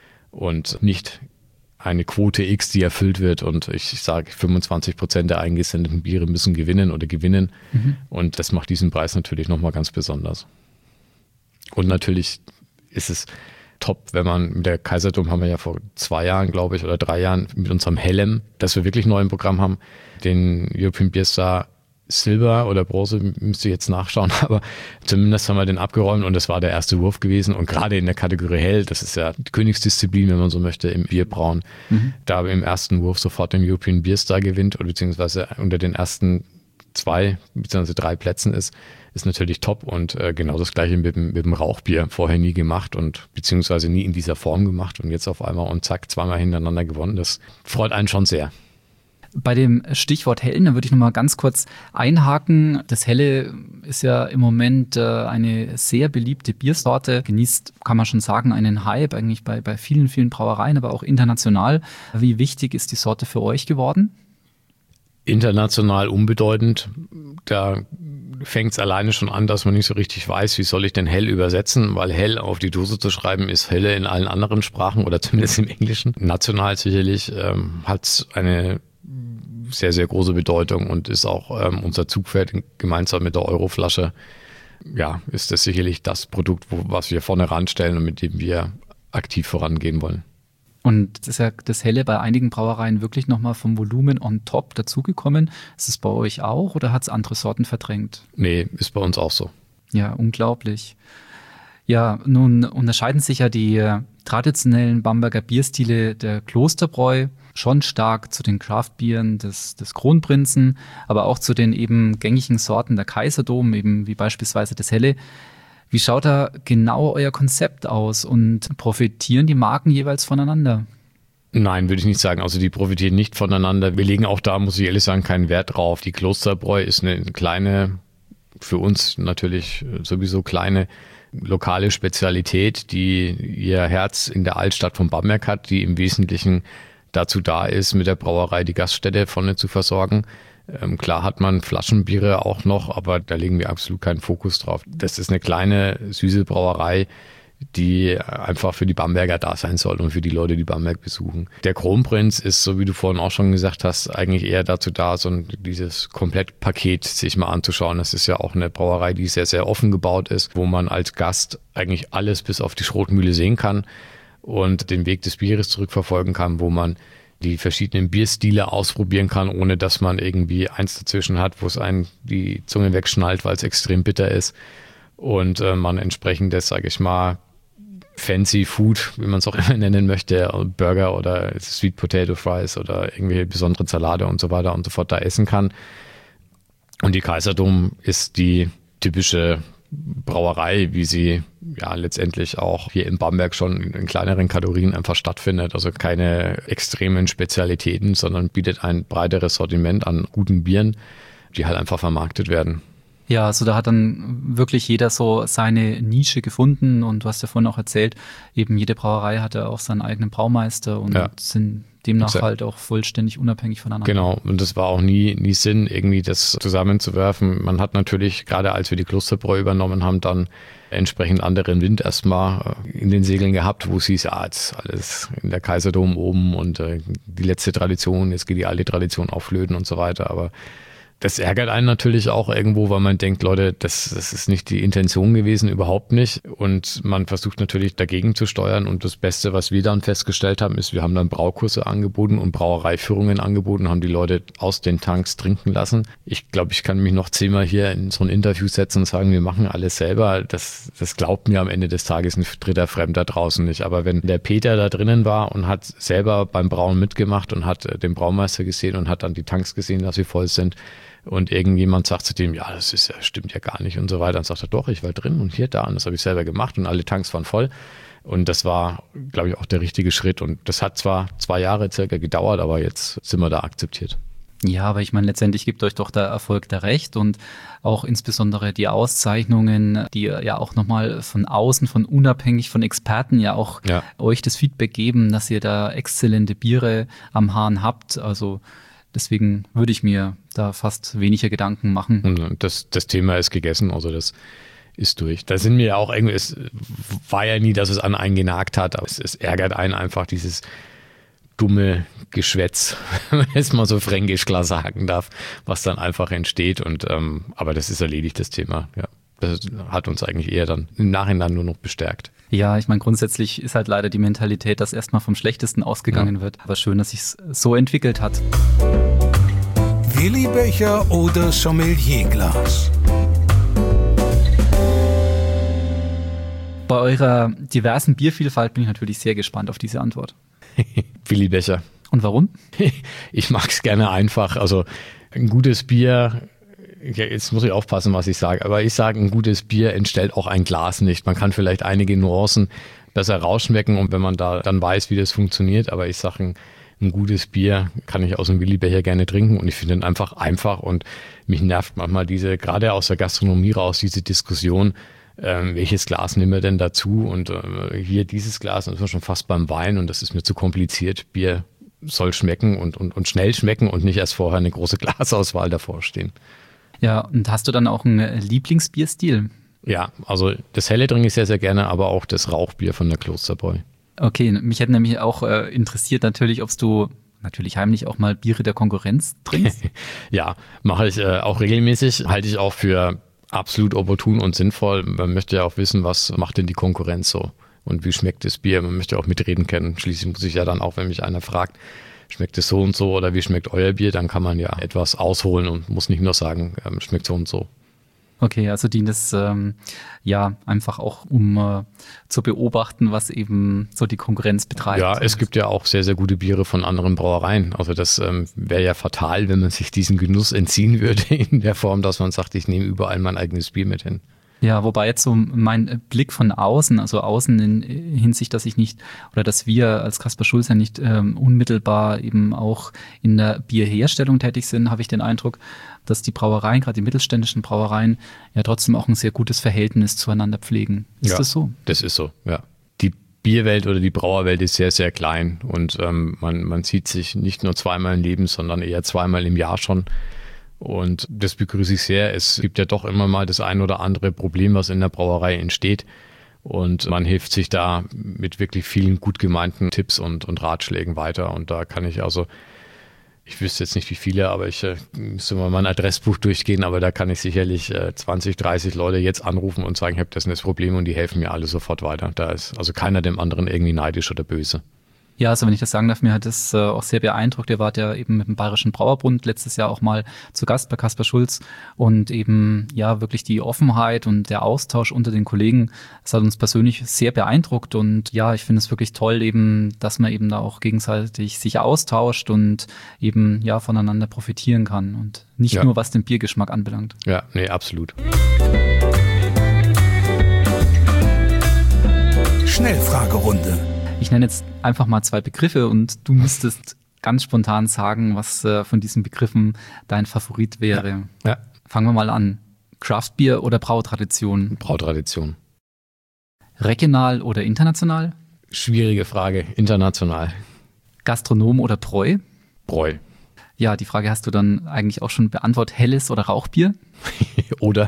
Und nicht eine Quote X, die erfüllt wird und ich sage, fünfundzwanzig Prozent der eingesendeten Biere müssen gewinnen oder gewinnen. Mhm. Und das macht diesen Preis natürlich nochmal ganz besonders. Und natürlich ist es top, wenn man mit der Kaiserdom haben wir ja vor zwei Jahren, glaube ich, oder drei Jahren mit unserem Hellem, dass wir wirklich neu im Programm haben, den European Beer Star Silber oder Bronze, müsste ich jetzt nachschauen, aber zumindest haben wir den abgeräumt und das war der erste Wurf gewesen und gerade in der Kategorie Hell, das ist ja die Königsdisziplin, wenn man so möchte, im Bierbrauen, mhm. da im ersten Wurf sofort den European Beer Star gewinnt oder beziehungsweise unter den ersten zwei beziehungsweise drei Plätzen ist, ist natürlich top und äh, genau das gleiche mit dem, mit dem Rauchbier, vorher nie gemacht und beziehungsweise nie in dieser Form gemacht und jetzt auf einmal und zack, zweimal hintereinander gewonnen, das freut einen schon sehr. Bei dem Stichwort Hellen, da würde ich noch mal ganz kurz einhaken. Das Helle ist ja im Moment äh, eine sehr beliebte Biersorte, genießt, kann man schon sagen, einen Hype eigentlich bei, bei vielen, vielen Brauereien, aber auch international. Wie wichtig ist die Sorte für euch geworden? International unbedeutend. Da fängt es alleine schon an, dass man nicht so richtig weiß, wie soll ich denn hell übersetzen, weil hell auf die Dose zu schreiben ist helle in allen anderen Sprachen oder zumindest im Englischen. National sicherlich ähm, hat es eine sehr, sehr große Bedeutung und ist auch ähm, unser Zugpferd gemeinsam mit der Euroflasche. Ja, ist das sicherlich das Produkt, wo, was wir vorne ranstellen und mit dem wir aktiv vorangehen wollen. Und das ist ja das Helle bei einigen Brauereien wirklich nochmal vom Volumen on top dazugekommen. Ist es bei euch auch oder hat es andere Sorten verdrängt? Nee, ist bei uns auch so. Ja, unglaublich. Ja, nun unterscheiden sich ja die äh, traditionellen Bamberger Bierstile der Klosterbräu schon stark zu den Craftbieren des, des Kronprinzen, aber auch zu den eben gängigen Sorten der Kaiserdom, eben wie beispielsweise das Helle. Wie schaut da genau euer Konzept aus und profitieren die Marken jeweils voneinander? Nein, würde ich nicht sagen. Also die profitieren nicht voneinander. Wir legen auch da, muss ich ehrlich sagen, keinen Wert drauf. Die Klosterbräu ist eine kleine, für uns natürlich sowieso kleine, lokale Spezialität, die ihr Herz in der Altstadt von Bamberg hat, die im Wesentlichen dazu da ist, mit der Brauerei die Gaststätte vorne zu versorgen. Ähm, klar hat man Flaschenbiere auch noch, aber da legen wir absolut keinen Fokus drauf. Das ist eine kleine, süße Brauerei, die einfach für die Bamberger da sein soll und für die Leute, die Bamberg besuchen. Der Kronprinz ist, so wie du vorhin auch schon gesagt hast, eigentlich eher dazu da, so ein, dieses Komplettpaket sich mal anzuschauen. Das ist ja auch eine Brauerei, die sehr, sehr offen gebaut ist, wo man als Gast eigentlich alles bis auf die Schrotmühle sehen kann und den Weg des Bieres zurückverfolgen kann, wo man die verschiedenen Bierstile ausprobieren kann, ohne dass man irgendwie eins dazwischen hat, wo es einen die Zunge wegschnallt, weil es extrem bitter ist und äh, man entsprechend das, sage ich mal, Fancy Food, wie man es auch immer nennen möchte, Burger oder Sweet Potato Fries oder irgendwelche besonderen Salate und so weiter und so fort da essen kann. Und die Kaiserdom ist die typische Brauerei, wie sie ja letztendlich auch hier in Bamberg schon in kleineren Kategorien einfach stattfindet. Also keine extremen Spezialitäten, sondern bietet ein breiteres Sortiment an guten Bieren, die halt einfach vermarktet werden. Ja, also da hat dann wirklich jeder so seine Nische gefunden und du hast ja vorhin auch erzählt, eben jede Brauerei hatte auch seinen eigenen Braumeister und ja. sind demnach Exakt. halt auch vollständig unabhängig voneinander. Genau, und das war auch nie, nie Sinn, irgendwie das zusammenzuwerfen. Man hat natürlich, gerade als wir die Klosterbräu übernommen haben, dann entsprechend anderen Wind erstmal in den Segeln gehabt, wo es hieß, ja, jetzt alles in der Kaiserdom oben und äh, die letzte Tradition, jetzt geht die alte Tradition auch flöten und so weiter, aber das ärgert einen natürlich auch irgendwo, weil man denkt, Leute, das, das ist nicht die Intention gewesen, überhaupt nicht. Und man versucht natürlich dagegen zu steuern. Und das Beste, was wir dann festgestellt haben, ist, wir haben dann Braukurse angeboten und Brauereiführungen angeboten, haben die Leute aus den Tanks trinken lassen. Ich glaube, ich kann mich noch zehnmal hier in so ein Interview setzen und sagen, wir machen alles selber. Das, das glaubt mir am Ende des Tages ein dritter Fremder draußen nicht. Aber wenn der Peter da drinnen war und hat selber beim Brauen mitgemacht und hat den Braumeister gesehen und hat dann die Tanks gesehen, dass sie voll sind, und irgendjemand sagt zu dem, ja, das ist ja, stimmt ja gar nicht und so weiter. Dann sagt er, doch, ich war drin und hier, da und das habe ich selber gemacht und alle Tanks waren voll. Und das war, glaube ich, auch der richtige Schritt. Und das hat zwar zwei Jahre circa gedauert, aber jetzt sind wir da akzeptiert. Ja, aber ich meine, letztendlich gibt euch doch der Erfolg da recht und auch insbesondere die Auszeichnungen, die ja auch nochmal von außen, von unabhängig von Experten ja auch ja. euch das Feedback geben, dass ihr da exzellente Biere am Hahn habt. Also deswegen würde ich mir da fast weniger Gedanken machen. Und das, das Thema ist gegessen, also das ist durch. Da sind wir ja auch irgendwie, es war ja nie, dass es an einen genagt hat, aber es, es ärgert einen einfach, dieses dumme Geschwätz, wenn man jetzt mal so fränkisch klar sagen darf, was dann einfach entsteht. Und ähm, aber das ist erledigt, das Thema. Ja, das hat uns eigentlich eher dann im Nachhinein nur noch bestärkt. Ja, ich meine, grundsätzlich ist halt leider die Mentalität, dass erstmal vom Schlechtesten ausgegangen ja. wird. Aber schön, dass sich's so entwickelt hat. Willi-Becher oder Sommelierglas? Bei eurer diversen Biervielfalt bin ich natürlich sehr gespannt auf diese Antwort. Willi-Becher. Und warum? Ich mag es gerne einfach. Also ein gutes Bier, jetzt muss ich aufpassen, was ich sage, aber ich sage, ein gutes Bier entstellt auch ein Glas nicht. Man kann vielleicht einige Nuancen besser rausschmecken und wenn man da dann weiß, wie das funktioniert, aber ich sage, ein, ein gutes Bier kann ich aus dem Willi-Becher gerne trinken und ich finde ihn einfach einfach und mich nervt manchmal diese, gerade aus der Gastronomie raus, diese Diskussion, ähm, welches Glas nehmen wir denn dazu und äh, hier dieses Glas, und das ist schon fast beim Wein und das ist mir zu kompliziert. Bier soll schmecken und, und, und schnell schmecken und nicht erst vorher eine große Glasauswahl davor stehen. Ja, und hast du dann auch einen Lieblingsbierstil? Ja, also das Helle trinke ich sehr, sehr gerne, aber auch das Rauchbier von der Klosterbräu. Okay, mich hätte nämlich auch äh, interessiert natürlich, ob du natürlich heimlich auch mal Biere der Konkurrenz trinkst. Ja, mache ich äh, auch regelmäßig, halte ich auch für absolut opportun und sinnvoll. Man möchte ja auch wissen, was macht denn die Konkurrenz so und wie schmeckt das Bier. Man möchte auch mitreden können. Schließlich muss ich ja dann auch, wenn mich einer fragt, schmeckt es so und so oder wie schmeckt euer Bier, dann kann man ja etwas ausholen und muss nicht nur sagen, ähm, schmeckt so und so. Okay, also dient es ähm, ja einfach auch, um äh, zu beobachten, was eben so die Konkurrenz betreibt. Ja, es gibt ja auch sehr, sehr gute Biere von anderen Brauereien. Also das ähm, wäre ja fatal, wenn man sich diesen Genuss entziehen würde in der Form, dass man sagt, ich nehme überall mein eigenes Bier mit hin. Ja, wobei jetzt so mein Blick von außen, also außen in Hinsicht, dass ich nicht oder dass wir als Kaspar Schulz ja nicht ähm, unmittelbar eben auch in der Bierherstellung tätig sind, habe ich den Eindruck, dass die Brauereien, gerade die mittelständischen Brauereien, ja trotzdem auch ein sehr gutes Verhältnis zueinander pflegen. Ist ja, das so? Das ist so, ja. Die Bierwelt oder die Brauerwelt ist sehr, sehr klein und ähm, man, man sieht sich nicht nur zweimal im Leben, sondern eher zweimal im Jahr schon. Und das begrüße ich sehr. Es gibt ja doch immer mal das ein oder andere Problem, was in der Brauerei entsteht. Und man hilft sich da mit wirklich vielen gut gemeinten Tipps und, und Ratschlägen weiter. Und da kann ich also, ich wüsste jetzt nicht wie viele, aber ich äh, müsste mal mein Adressbuch durchgehen, aber da kann ich sicherlich äh, zwanzig, dreißig Leute jetzt anrufen und sagen, ich habe das und das Problem und die helfen mir alle sofort weiter. Da ist also keiner dem anderen irgendwie neidisch oder böse. Ja, also wenn ich das sagen darf, mir hat das äh, auch sehr beeindruckt. Ihr wart ja eben mit dem Bayerischen Brauerbund letztes Jahr auch mal zu Gast bei Kaspar Schulz und eben ja wirklich die Offenheit und der Austausch unter den Kollegen, das hat uns persönlich sehr beeindruckt und ja, ich finde es wirklich toll eben, dass man eben da auch gegenseitig sich austauscht und eben ja voneinander profitieren kann und nicht ja. nur was den Biergeschmack anbelangt. Ja, nee, absolut. Schnellfragerunde. Ich nenne jetzt einfach mal zwei Begriffe und du müsstest ganz spontan sagen, was äh, von diesen Begriffen dein Favorit wäre. Ja. Ja. Fangen wir mal an. Craftbier oder Brautradition? Brautradition. Regional oder international? Schwierige Frage. International. Gastronom oder Bräu? Bräu. Ja, die Frage hast du dann eigentlich auch schon beantwortet. Helles oder Rauchbier? Oder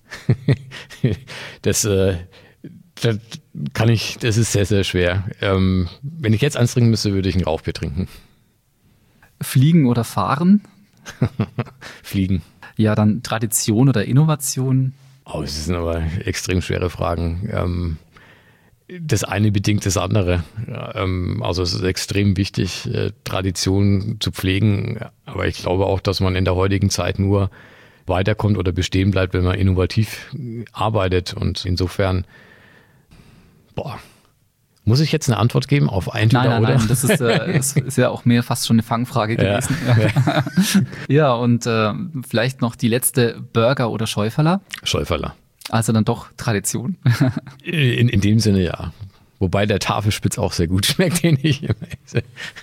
das äh, Das kann ich, das ist sehr, sehr schwer. Ähm, wenn ich jetzt eins trinken müsste, würde ich ein Rauchbier trinken. Fliegen oder fahren? Fliegen. Ja, dann Tradition oder Innovation? Oh, das sind aber extrem schwere Fragen. Ähm, das eine bedingt das andere. Ähm, also es ist extrem wichtig, äh, Tradition zu pflegen. Aber ich glaube auch, dass man in der heutigen Zeit nur weiterkommt oder bestehen bleibt, wenn man innovativ arbeitet. Und insofern Boah. Muss ich jetzt eine Antwort geben auf entweder nein, nein, oder? Nein, das ist, äh, das ist ja auch mehr fast schon eine Fangfrage gewesen. Ja, ja. Ja und äh, vielleicht noch die letzte, Burger oder Schäuferler? Schäuferler. Also dann doch Tradition. In, in dem Sinne ja. Wobei der Tafelspitz auch sehr gut schmeckt, den ich immer esse.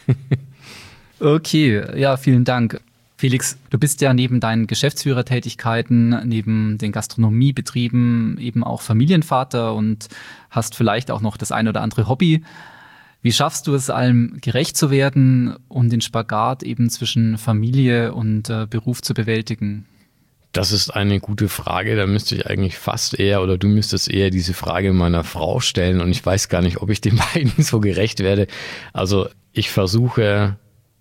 Okay, ja, vielen Dank. Felix, du bist ja neben deinen Geschäftsführertätigkeiten, neben den Gastronomiebetrieben eben auch Familienvater und hast vielleicht auch noch das ein oder andere Hobby. Wie schaffst du es, allem gerecht zu werden und den Spagat eben zwischen Familie und äh, Beruf zu bewältigen? Das ist eine gute Frage. Da müsste ich eigentlich fast eher oder du müsstest eher diese Frage meiner Frau stellen und ich weiß gar nicht, ob ich den beiden so gerecht werde. Also ich versuche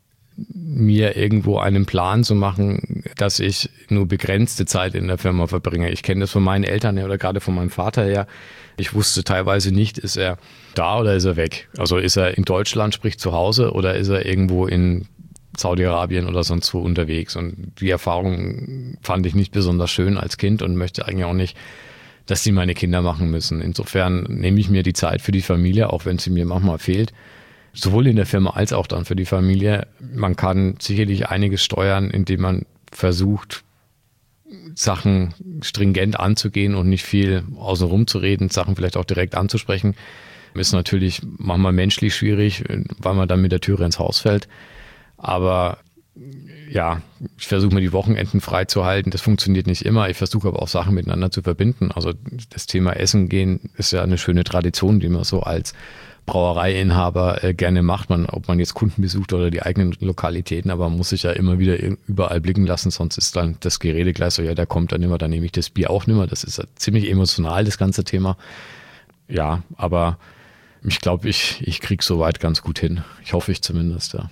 mir irgendwo einen Plan zu machen, dass ich nur begrenzte Zeit in der Firma verbringe. Ich kenne das von meinen Eltern her oder gerade von meinem Vater her. Ich wusste teilweise nicht, ist er da oder ist er weg? Also ist er in Deutschland, sprich zu Hause, oder ist er irgendwo in Saudi-Arabien oder sonst wo unterwegs? Und die Erfahrung fand ich nicht besonders schön als Kind und möchte eigentlich auch nicht, dass die meine Kinder machen müssen. Insofern nehme ich mir die Zeit für die Familie, auch wenn sie mir manchmal fehlt. Sowohl in der Firma als auch dann für die Familie. Man kann sicherlich einiges steuern, indem man versucht, Sachen stringent anzugehen und nicht viel außen rum zu reden, Sachen vielleicht auch direkt anzusprechen. Ist natürlich manchmal menschlich schwierig, weil man dann mit der Türe ins Haus fällt. Aber ja, ich versuche mir die Wochenenden freizuhalten. Das funktioniert nicht immer. Ich versuche aber auch Sachen miteinander zu verbinden. Also das Thema Essen gehen ist ja eine schöne Tradition, die man so als Brauereiinhaber äh, gerne macht, man, ob man jetzt Kunden besucht oder die eigenen Lokalitäten, aber man muss sich ja immer wieder überall blicken lassen, sonst ist dann das Gerede gleich so, ja, der kommt dann immer, dann nehme ich das Bier auch nimmer. Das ist ja ziemlich emotional, das ganze Thema. Ja, aber ich glaube, ich, ich kriege soweit ganz gut hin. Ich hoffe ich zumindest, ja.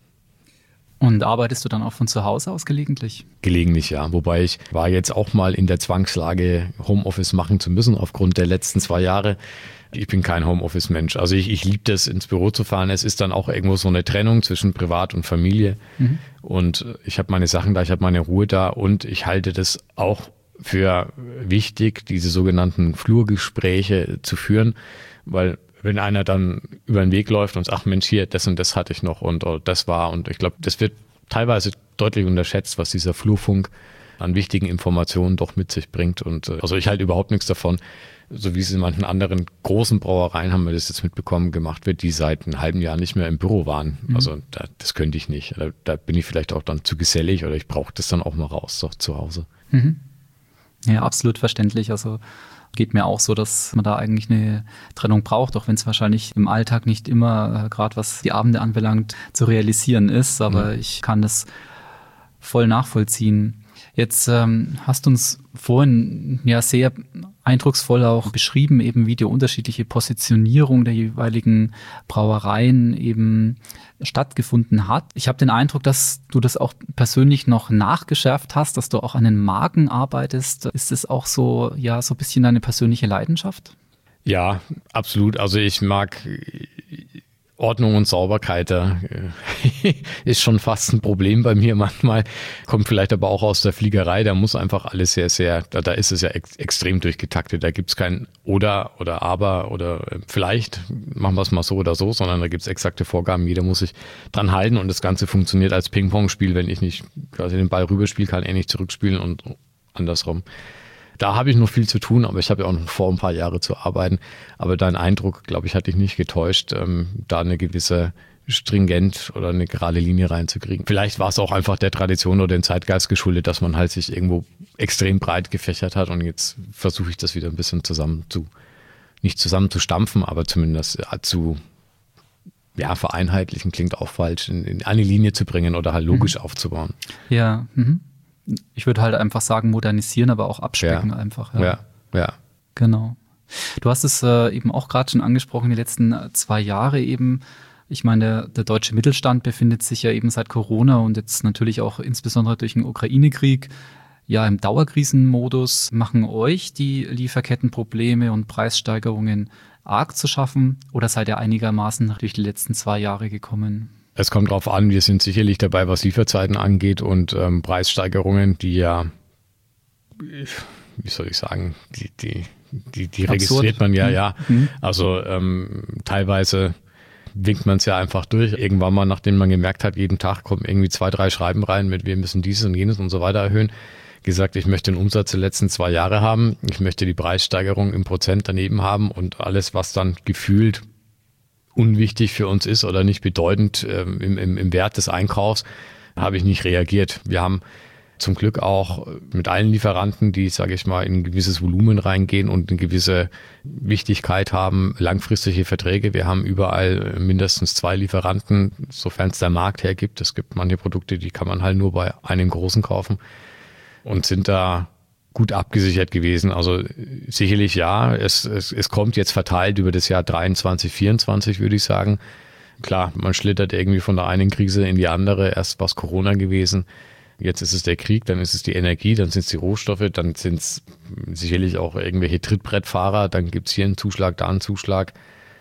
Und arbeitest du dann auch von zu Hause aus gelegentlich? Gelegentlich, ja. Wobei ich war jetzt auch mal in der Zwangslage, Homeoffice machen zu müssen aufgrund der letzten zwei Jahre. Ich bin kein Homeoffice-Mensch. Also ich, ich liebe das, ins Büro zu fahren. Es ist dann auch irgendwo so eine Trennung zwischen Privat und Familie. Mhm. Und ich habe meine Sachen da, ich habe meine Ruhe da und ich halte das auch für wichtig, diese sogenannten Flurgespräche zu führen, weil wenn einer dann über den Weg läuft und sagt, ach Mensch, hier, das und das hatte ich noch und oh, das war. Und ich glaube, das wird teilweise deutlich unterschätzt, was dieser Flurfunk an wichtigen Informationen doch mit sich bringt. Und also ich halte überhaupt nichts davon, so wie es in manchen anderen großen Brauereien, haben wir das jetzt mitbekommen, gemacht wird, die seit einem halben Jahr nicht mehr im Büro waren. Mhm. Also da, das könnte ich nicht. Da, da bin ich vielleicht auch dann zu gesellig oder ich brauche das dann auch mal raus, doch zu Hause. Mhm. Ja, absolut verständlich. Also geht mir auch so, dass man da eigentlich eine Trennung braucht, auch wenn es wahrscheinlich im Alltag nicht immer, äh, gerade was die Abende anbelangt, zu realisieren ist. Aber mhm. ich kann das voll nachvollziehen. Jetzt ähm, hast du uns vorhin ja sehr eindrucksvoll auch beschrieben, eben wie die unterschiedliche Positionierung der jeweiligen Brauereien eben stattgefunden hat. Ich habe den Eindruck, dass du das auch persönlich noch nachgeschärft hast, dass du auch an den Marken arbeitest. Ist das auch so, ja, so ein bisschen deine persönliche Leidenschaft? Ja, absolut. Also ich mag Ordnung und Sauberkeit, da ist schon fast ein Problem bei mir manchmal, kommt vielleicht aber auch aus der Fliegerei, da muss einfach alles sehr, sehr, da, da ist es ja ex, extrem durchgetaktet, da gibt es kein oder oder aber oder vielleicht machen wir es mal so oder so, sondern da gibt es exakte Vorgaben, jeder muss sich dran halten und das Ganze funktioniert als Ping-Pong-Spiel, wenn ich nicht quasi den Ball rüberspiele, kann er nicht zurückspielen und andersrum. Da habe ich noch viel zu tun, aber ich habe ja auch noch vor, ein paar Jahre zu arbeiten. Aber dein Eindruck, glaube ich, hat dich nicht getäuscht, ähm, da eine gewisse stringent oder eine gerade Linie reinzukriegen. Vielleicht war es auch einfach der Tradition oder dem Zeitgeist geschuldet, dass man halt sich irgendwo extrem breit gefächert hat und jetzt versuche ich das wieder ein bisschen zusammen zu, nicht zusammen zu stampfen, aber zumindest äh, zu ja, vereinheitlichen, klingt auch falsch, in, in eine Linie zu bringen oder halt logisch mhm. aufzubauen. Ja, mhm. Ich würde halt einfach sagen, modernisieren, aber auch abspecken ja. einfach. Ja. ja, ja. Genau. Du hast es äh, eben auch gerade schon angesprochen, die letzten äh, zwei Jahre eben. Ich meine, der, der deutsche Mittelstand befindet sich ja eben seit Corona und jetzt natürlich auch insbesondere durch den Ukraine-Krieg ja im Dauerkrisenmodus. Machen euch die Lieferkettenprobleme und Preissteigerungen arg zu schaffen oder seid ihr einigermaßen durch die letzten zwei Jahre gekommen? Es kommt drauf an, wir sind sicherlich dabei, was Lieferzeiten angeht und ähm, Preissteigerungen, die ja, wie soll ich sagen, die, die, die, die registriert man ja, ja. Mhm. Also ähm, teilweise winkt man es ja einfach durch. Irgendwann mal, nachdem man gemerkt hat, jeden Tag kommen irgendwie zwei, drei Schreiben rein mit, wir müssen dieses und jenes und so weiter erhöhen. Gesagt, ich möchte den Umsatz der letzten zwei Jahre haben, ich möchte die Preissteigerung im Prozent daneben haben und alles, was dann gefühlt unwichtig für uns ist oder nicht bedeutend ähm, im, im, im Wert des Einkaufs, habe ich nicht reagiert. Wir haben zum Glück auch mit allen Lieferanten, die, sage ich mal, in ein gewisses Volumen reingehen und eine gewisse Wichtigkeit haben, langfristige Verträge. Wir haben überall mindestens zwei Lieferanten, sofern es der Markt hergibt. Es gibt manche Produkte, die kann man halt nur bei einem großen kaufen und sind da gut abgesichert gewesen. Also sicherlich ja, es, es, es kommt jetzt verteilt über das Jahr dreiundzwanzig, vierundzwanzig, würde ich sagen. Klar, man schlittert irgendwie von der einen Krise in die andere. Erst war es Corona gewesen, jetzt ist es der Krieg, dann ist es die Energie, dann sind es die Rohstoffe, dann sind es sicherlich auch irgendwelche Trittbrettfahrer, dann gibt es hier einen Zuschlag, da einen Zuschlag.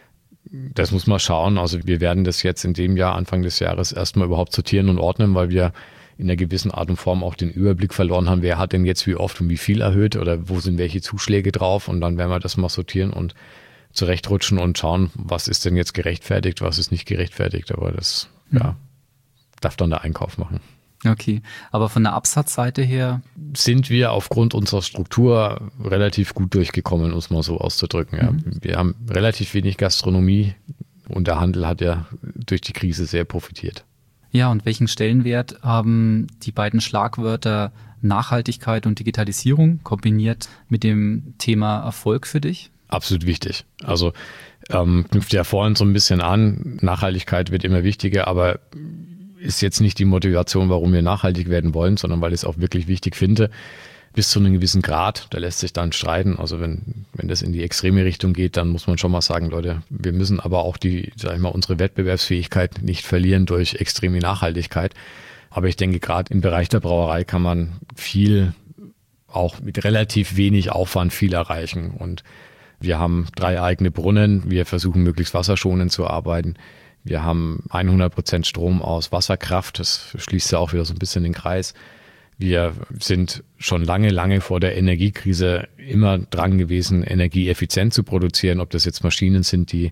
Das muss man schauen. Also wir werden das jetzt in dem Jahr, Anfang des Jahres, erstmal überhaupt sortieren und ordnen, weil wir in einer gewissen Art und Form auch den Überblick verloren haben, wer hat denn jetzt wie oft und wie viel erhöht oder wo sind welche Zuschläge drauf und dann werden wir das mal sortieren und zurechtrutschen und schauen, was ist denn jetzt gerechtfertigt, was ist nicht gerechtfertigt, aber das mhm. ja, darf dann der Einkauf machen. Okay, aber von der Absatzseite her? Sind wir aufgrund unserer Struktur relativ gut durchgekommen, um es mal so auszudrücken. Ja. Mhm. Wir haben relativ wenig Gastronomie und der Handel hat ja durch die Krise sehr profitiert. Ja, und welchen Stellenwert haben die beiden Schlagwörter Nachhaltigkeit und Digitalisierung kombiniert mit dem Thema Erfolg für dich? Absolut wichtig. Also ähm, knüpft ja vorhin so ein bisschen an, Nachhaltigkeit wird immer wichtiger, aber ist jetzt nicht die Motivation, warum wir nachhaltig werden wollen, sondern weil ich es auch wirklich wichtig finde, bis zu einem gewissen Grad, da lässt sich dann streiten. Also wenn, wenn das in die extreme Richtung geht, dann muss man schon mal sagen, Leute, wir müssen aber auch die, sag ich mal, unsere Wettbewerbsfähigkeit nicht verlieren durch extreme Nachhaltigkeit. Aber ich denke, gerade im Bereich der Brauerei kann man viel, auch mit relativ wenig Aufwand viel erreichen. Und wir haben drei eigene Brunnen, wir versuchen möglichst wasserschonend zu arbeiten. Wir haben hundert Prozent Strom aus Wasserkraft, das schließt ja auch wieder so ein bisschen den Kreis. Wir sind schon lange, lange vor der Energiekrise immer dran gewesen, energieeffizient zu produzieren, ob das jetzt Maschinen sind, die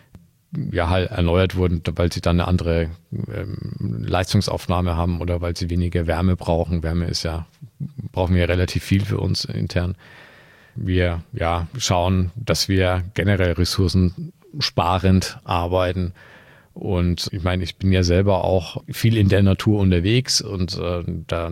ja halt erneuert wurden, weil sie dann eine andere ähm, Leistungsaufnahme haben oder weil sie weniger Wärme brauchen. Wärme ist ja, brauchen wir relativ viel für uns intern. Wir ja schauen, dass wir generell ressourcensparend arbeiten. Und ich meine, ich bin ja selber auch viel in der Natur unterwegs und äh, da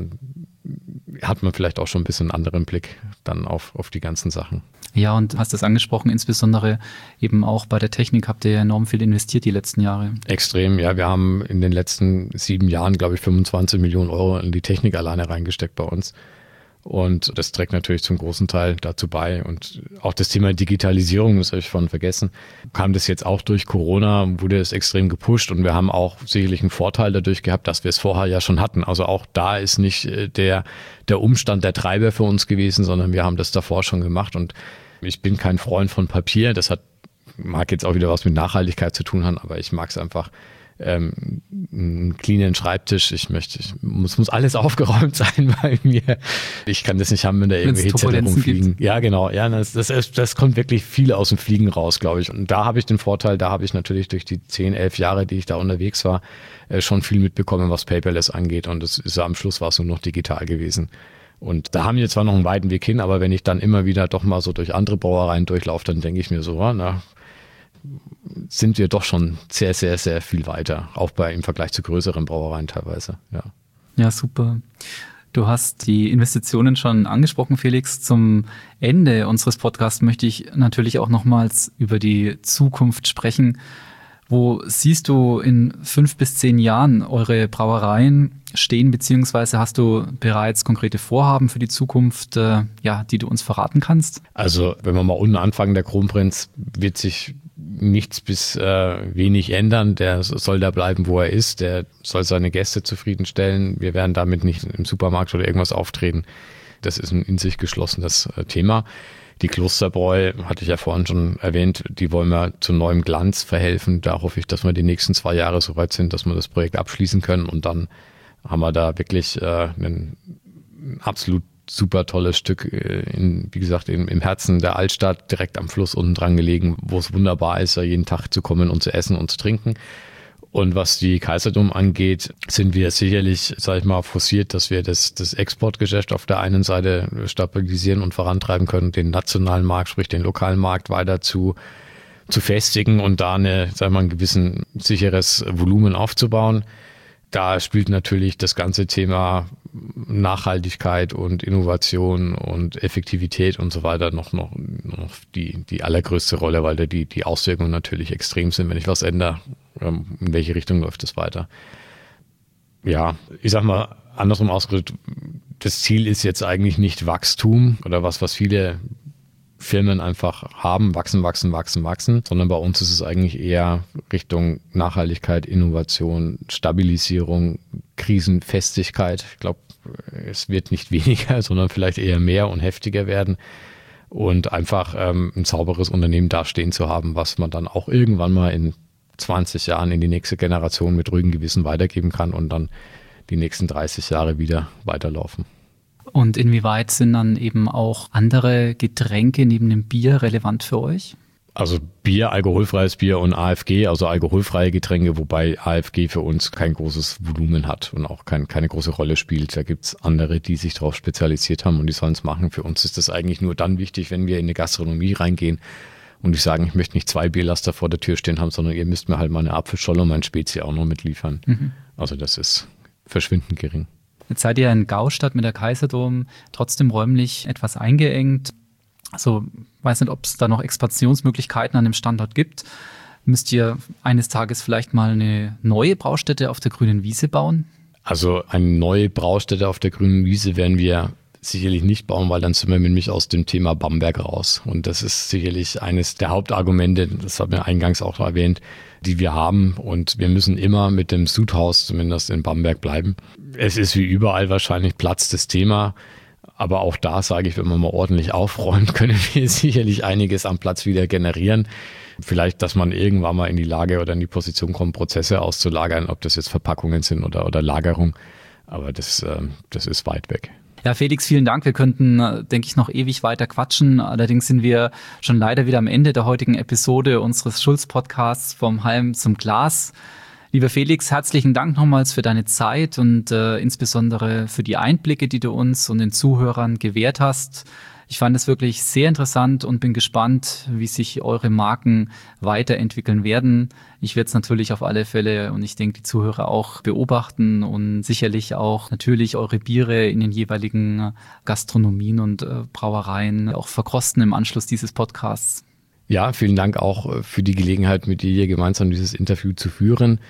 hat man vielleicht auch schon ein bisschen einen anderen Blick dann auf, auf die ganzen Sachen. Ja, und hast das angesprochen, insbesondere eben auch bei der Technik habt ihr enorm viel investiert die letzten Jahre. Extrem, ja. Wir haben in den letzten sieben Jahren, glaube ich, fünfundzwanzig Millionen Euro in die Technik alleine reingesteckt bei uns. Und das trägt natürlich zum großen Teil dazu bei. Und auch das Thema Digitalisierung, das habe ich vorhin vergessen, kam das jetzt auch durch Corona, wurde es extrem gepusht. Und wir haben auch sicherlich einen Vorteil dadurch gehabt, dass wir es vorher ja schon hatten. Also auch da ist nicht der, der Umstand der Treiber für uns gewesen, sondern wir haben das davor schon gemacht. Und ich bin kein Freund von Papier. Das hat, mag jetzt auch wieder was mit Nachhaltigkeit zu tun haben, aber ich mag es einfach. Ähm, einen cleanen Schreibtisch. Ich möchte, ich muss, muss alles aufgeräumt sein bei mir. Ich kann das nicht haben, wenn da irgendwelche Zettel rumfliegen. Gibt. Ja, genau. Ja, das, das, das kommt wirklich viel aus dem Fliegen raus, glaube ich. Und da habe ich den Vorteil, da habe ich natürlich durch die zehn, elf Jahre, die ich da unterwegs war, schon viel mitbekommen, was Paperless angeht. Und das ist am Schluss war es nur noch digital gewesen. Und da haben wir zwar noch einen weiten Weg hin, aber wenn ich dann immer wieder doch mal so durch andere Brauereien durchlaufe, dann denke ich mir so, na, sind wir doch schon sehr, sehr, sehr viel weiter. Auch bei im Vergleich zu größeren Brauereien teilweise. Ja, ja, super. Du hast die Investitionen schon angesprochen, Felix. Zum Ende unseres Podcasts möchte ich natürlich auch nochmals über die Zukunft sprechen. Wo siehst du in fünf bis zehn Jahren eure Brauereien stehen, beziehungsweise hast du bereits konkrete Vorhaben für die Zukunft, äh, ja, die du uns verraten kannst? Also, wenn wir mal unten anfangen, der Kronprinz wird sich nichts bis äh, wenig ändern. Der soll da bleiben, wo er ist. Der soll seine Gäste zufriedenstellen. Wir werden damit nicht im Supermarkt oder irgendwas auftreten. Das ist ein in sich geschlossenes äh, Thema. Die Klosterbräu, hatte ich ja vorhin schon erwähnt, die wollen wir zu neuem Glanz verhelfen. Da hoffe ich, dass wir die nächsten zwei Jahre so weit sind, dass wir das Projekt abschließen können. Und dann haben wir da wirklich äh, ein absolut super tolles Stück, in, wie gesagt, im, im Herzen der Altstadt, direkt am Fluss unten dran gelegen, wo es wunderbar ist, jeden Tag zu kommen und zu essen und zu trinken. Und was die Kaiserdom angeht, sind wir sicherlich, sag ich mal, forciert, dass wir das, das Exportgeschäft auf der einen Seite stabilisieren und vorantreiben können, den nationalen Markt, sprich den lokalen Markt weiter zu, zu festigen und da eine, sag ich mal, ein gewissen sicheres Volumen aufzubauen. Da spielt natürlich das ganze Thema Nachhaltigkeit und Innovation und Effektivität und so weiter noch, noch, noch die, die allergrößte Rolle, weil da die, die Auswirkungen natürlich extrem sind. Wenn ich was ändere, in welche Richtung läuft es weiter? Ja, ich sag mal, andersrum ausgedrückt, das Ziel ist jetzt eigentlich nicht Wachstum oder was, was viele Firmen einfach haben, wachsen, wachsen, wachsen, wachsen, sondern bei uns ist es eigentlich eher Richtung Nachhaltigkeit, Innovation, Stabilisierung, Krisenfestigkeit. Ich glaube, es wird nicht weniger, sondern vielleicht eher mehr und heftiger werden und einfach ähm, ein sauberes Unternehmen dastehen zu haben, was man dann auch irgendwann mal in zwanzig Jahren in die nächste Generation mit ruhigem Gewissen weitergeben kann und dann die nächsten dreißig Jahre wieder weiterlaufen. Und inwieweit sind dann eben auch andere Getränke neben dem Bier relevant für euch? Also Bier, alkoholfreies Bier und A F G, also alkoholfreie Getränke, wobei A F G für uns kein großes Volumen hat und auch kein, keine große Rolle spielt. Da gibt's andere, die sich darauf spezialisiert haben und die sollen es machen. Für uns ist das eigentlich nur dann wichtig, wenn wir in eine Gastronomie reingehen und ich sage, ich möchte nicht zwei Bierlaster vor der Tür stehen haben, sondern ihr müsst mir halt mal eine Apfelscholle und mein Spezi auch noch mitliefern. Mhm. Also das ist verschwindend gering. Jetzt seid ihr in Gaustadt mit der Kaiserdom trotzdem räumlich etwas eingeengt. Also weiß nicht, ob es da noch Expansionsmöglichkeiten an dem Standort gibt. Müsst ihr eines Tages vielleicht mal eine neue Braustätte auf der grünen Wiese bauen? Also eine neue Braustätte auf der grünen Wiese werden wir sicherlich nicht bauen, weil dann sind wir nämlich aus dem Thema Bamberg raus. Und das ist sicherlich eines der Hauptargumente, das haben wir eingangs auch erwähnt, die wir haben. Und wir müssen immer mit dem Sudhaus zumindest in Bamberg bleiben. Es ist wie überall wahrscheinlich Platz das Thema. Aber auch da sage ich, wenn man mal ordentlich aufräumt, können wir sicherlich einiges am Platz wieder generieren. Vielleicht, dass man irgendwann mal in die Lage oder in die Position kommt, Prozesse auszulagern, ob das jetzt Verpackungen sind oder, oder Lagerung. Aber das, das ist weit weg. Ja, Felix, vielen Dank. Wir könnten, denke ich, noch ewig weiter quatschen. Allerdings sind wir schon leider wieder am Ende der heutigen Episode unseres Schulz-Podcasts vom Halm zum Glas. Lieber Felix, herzlichen Dank nochmals für deine Zeit und äh, insbesondere für die Einblicke, die du uns und den Zuhörern gewährt hast. Ich fand es wirklich sehr interessant und bin gespannt, wie sich eure Marken weiterentwickeln werden. Ich werde es natürlich auf alle Fälle und ich denke, die Zuhörer auch beobachten und sicherlich auch natürlich eure Biere in den jeweiligen Gastronomien und äh, Brauereien auch verkosten im Anschluss dieses Podcasts. Ja, vielen Dank auch für die Gelegenheit, mit dir hier gemeinsam dieses Interview zu führen.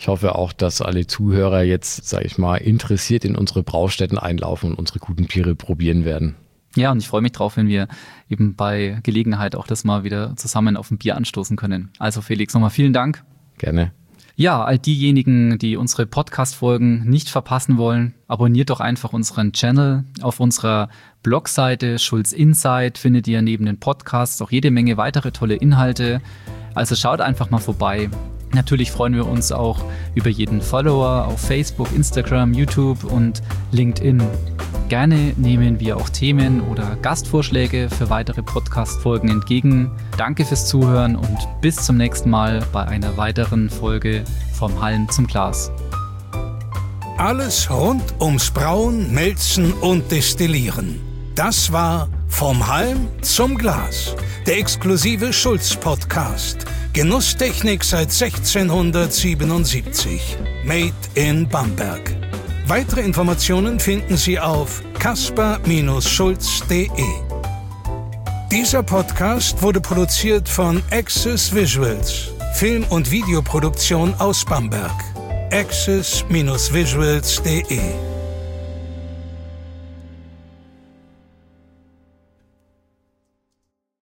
Ich hoffe auch, dass alle Zuhörer jetzt, sage ich mal, interessiert in unsere Braustätten einlaufen und unsere guten Biere probieren werden. Ja, und ich freue mich drauf, wenn wir eben bei Gelegenheit auch das mal wieder zusammen auf ein Bier anstoßen können. Also Felix, nochmal vielen Dank. Gerne. Ja, all diejenigen, die unsere Podcast-Folgen nicht verpassen wollen, abonniert doch einfach unseren Channel. Auf unserer Blogseite Schulz Insight findet ihr neben den Podcasts auch jede Menge weitere tolle Inhalte. Also schaut einfach mal vorbei. Natürlich freuen wir uns auch über jeden Follower auf Facebook, Instagram, YouTube und LinkedIn. Gerne nehmen wir auch Themen oder Gastvorschläge für weitere Podcast-Folgen entgegen. Danke fürs Zuhören und bis zum nächsten Mal bei einer weiteren Folge vom Halm zum Glas. Alles rund ums Brauen, Melzen und Destillieren. Das war Vom Halm zum Glas, der exklusive Schulz-Podcast. Genusstechnik seit sechzehnhundertsiebenundsiebzig. Made in Bamberg. Weitere Informationen finden Sie auf kasper Schulz punkt de. Dieser Podcast wurde produziert von Access Visuals, Film- und Videoproduktion aus Bamberg. access Visuals punkt de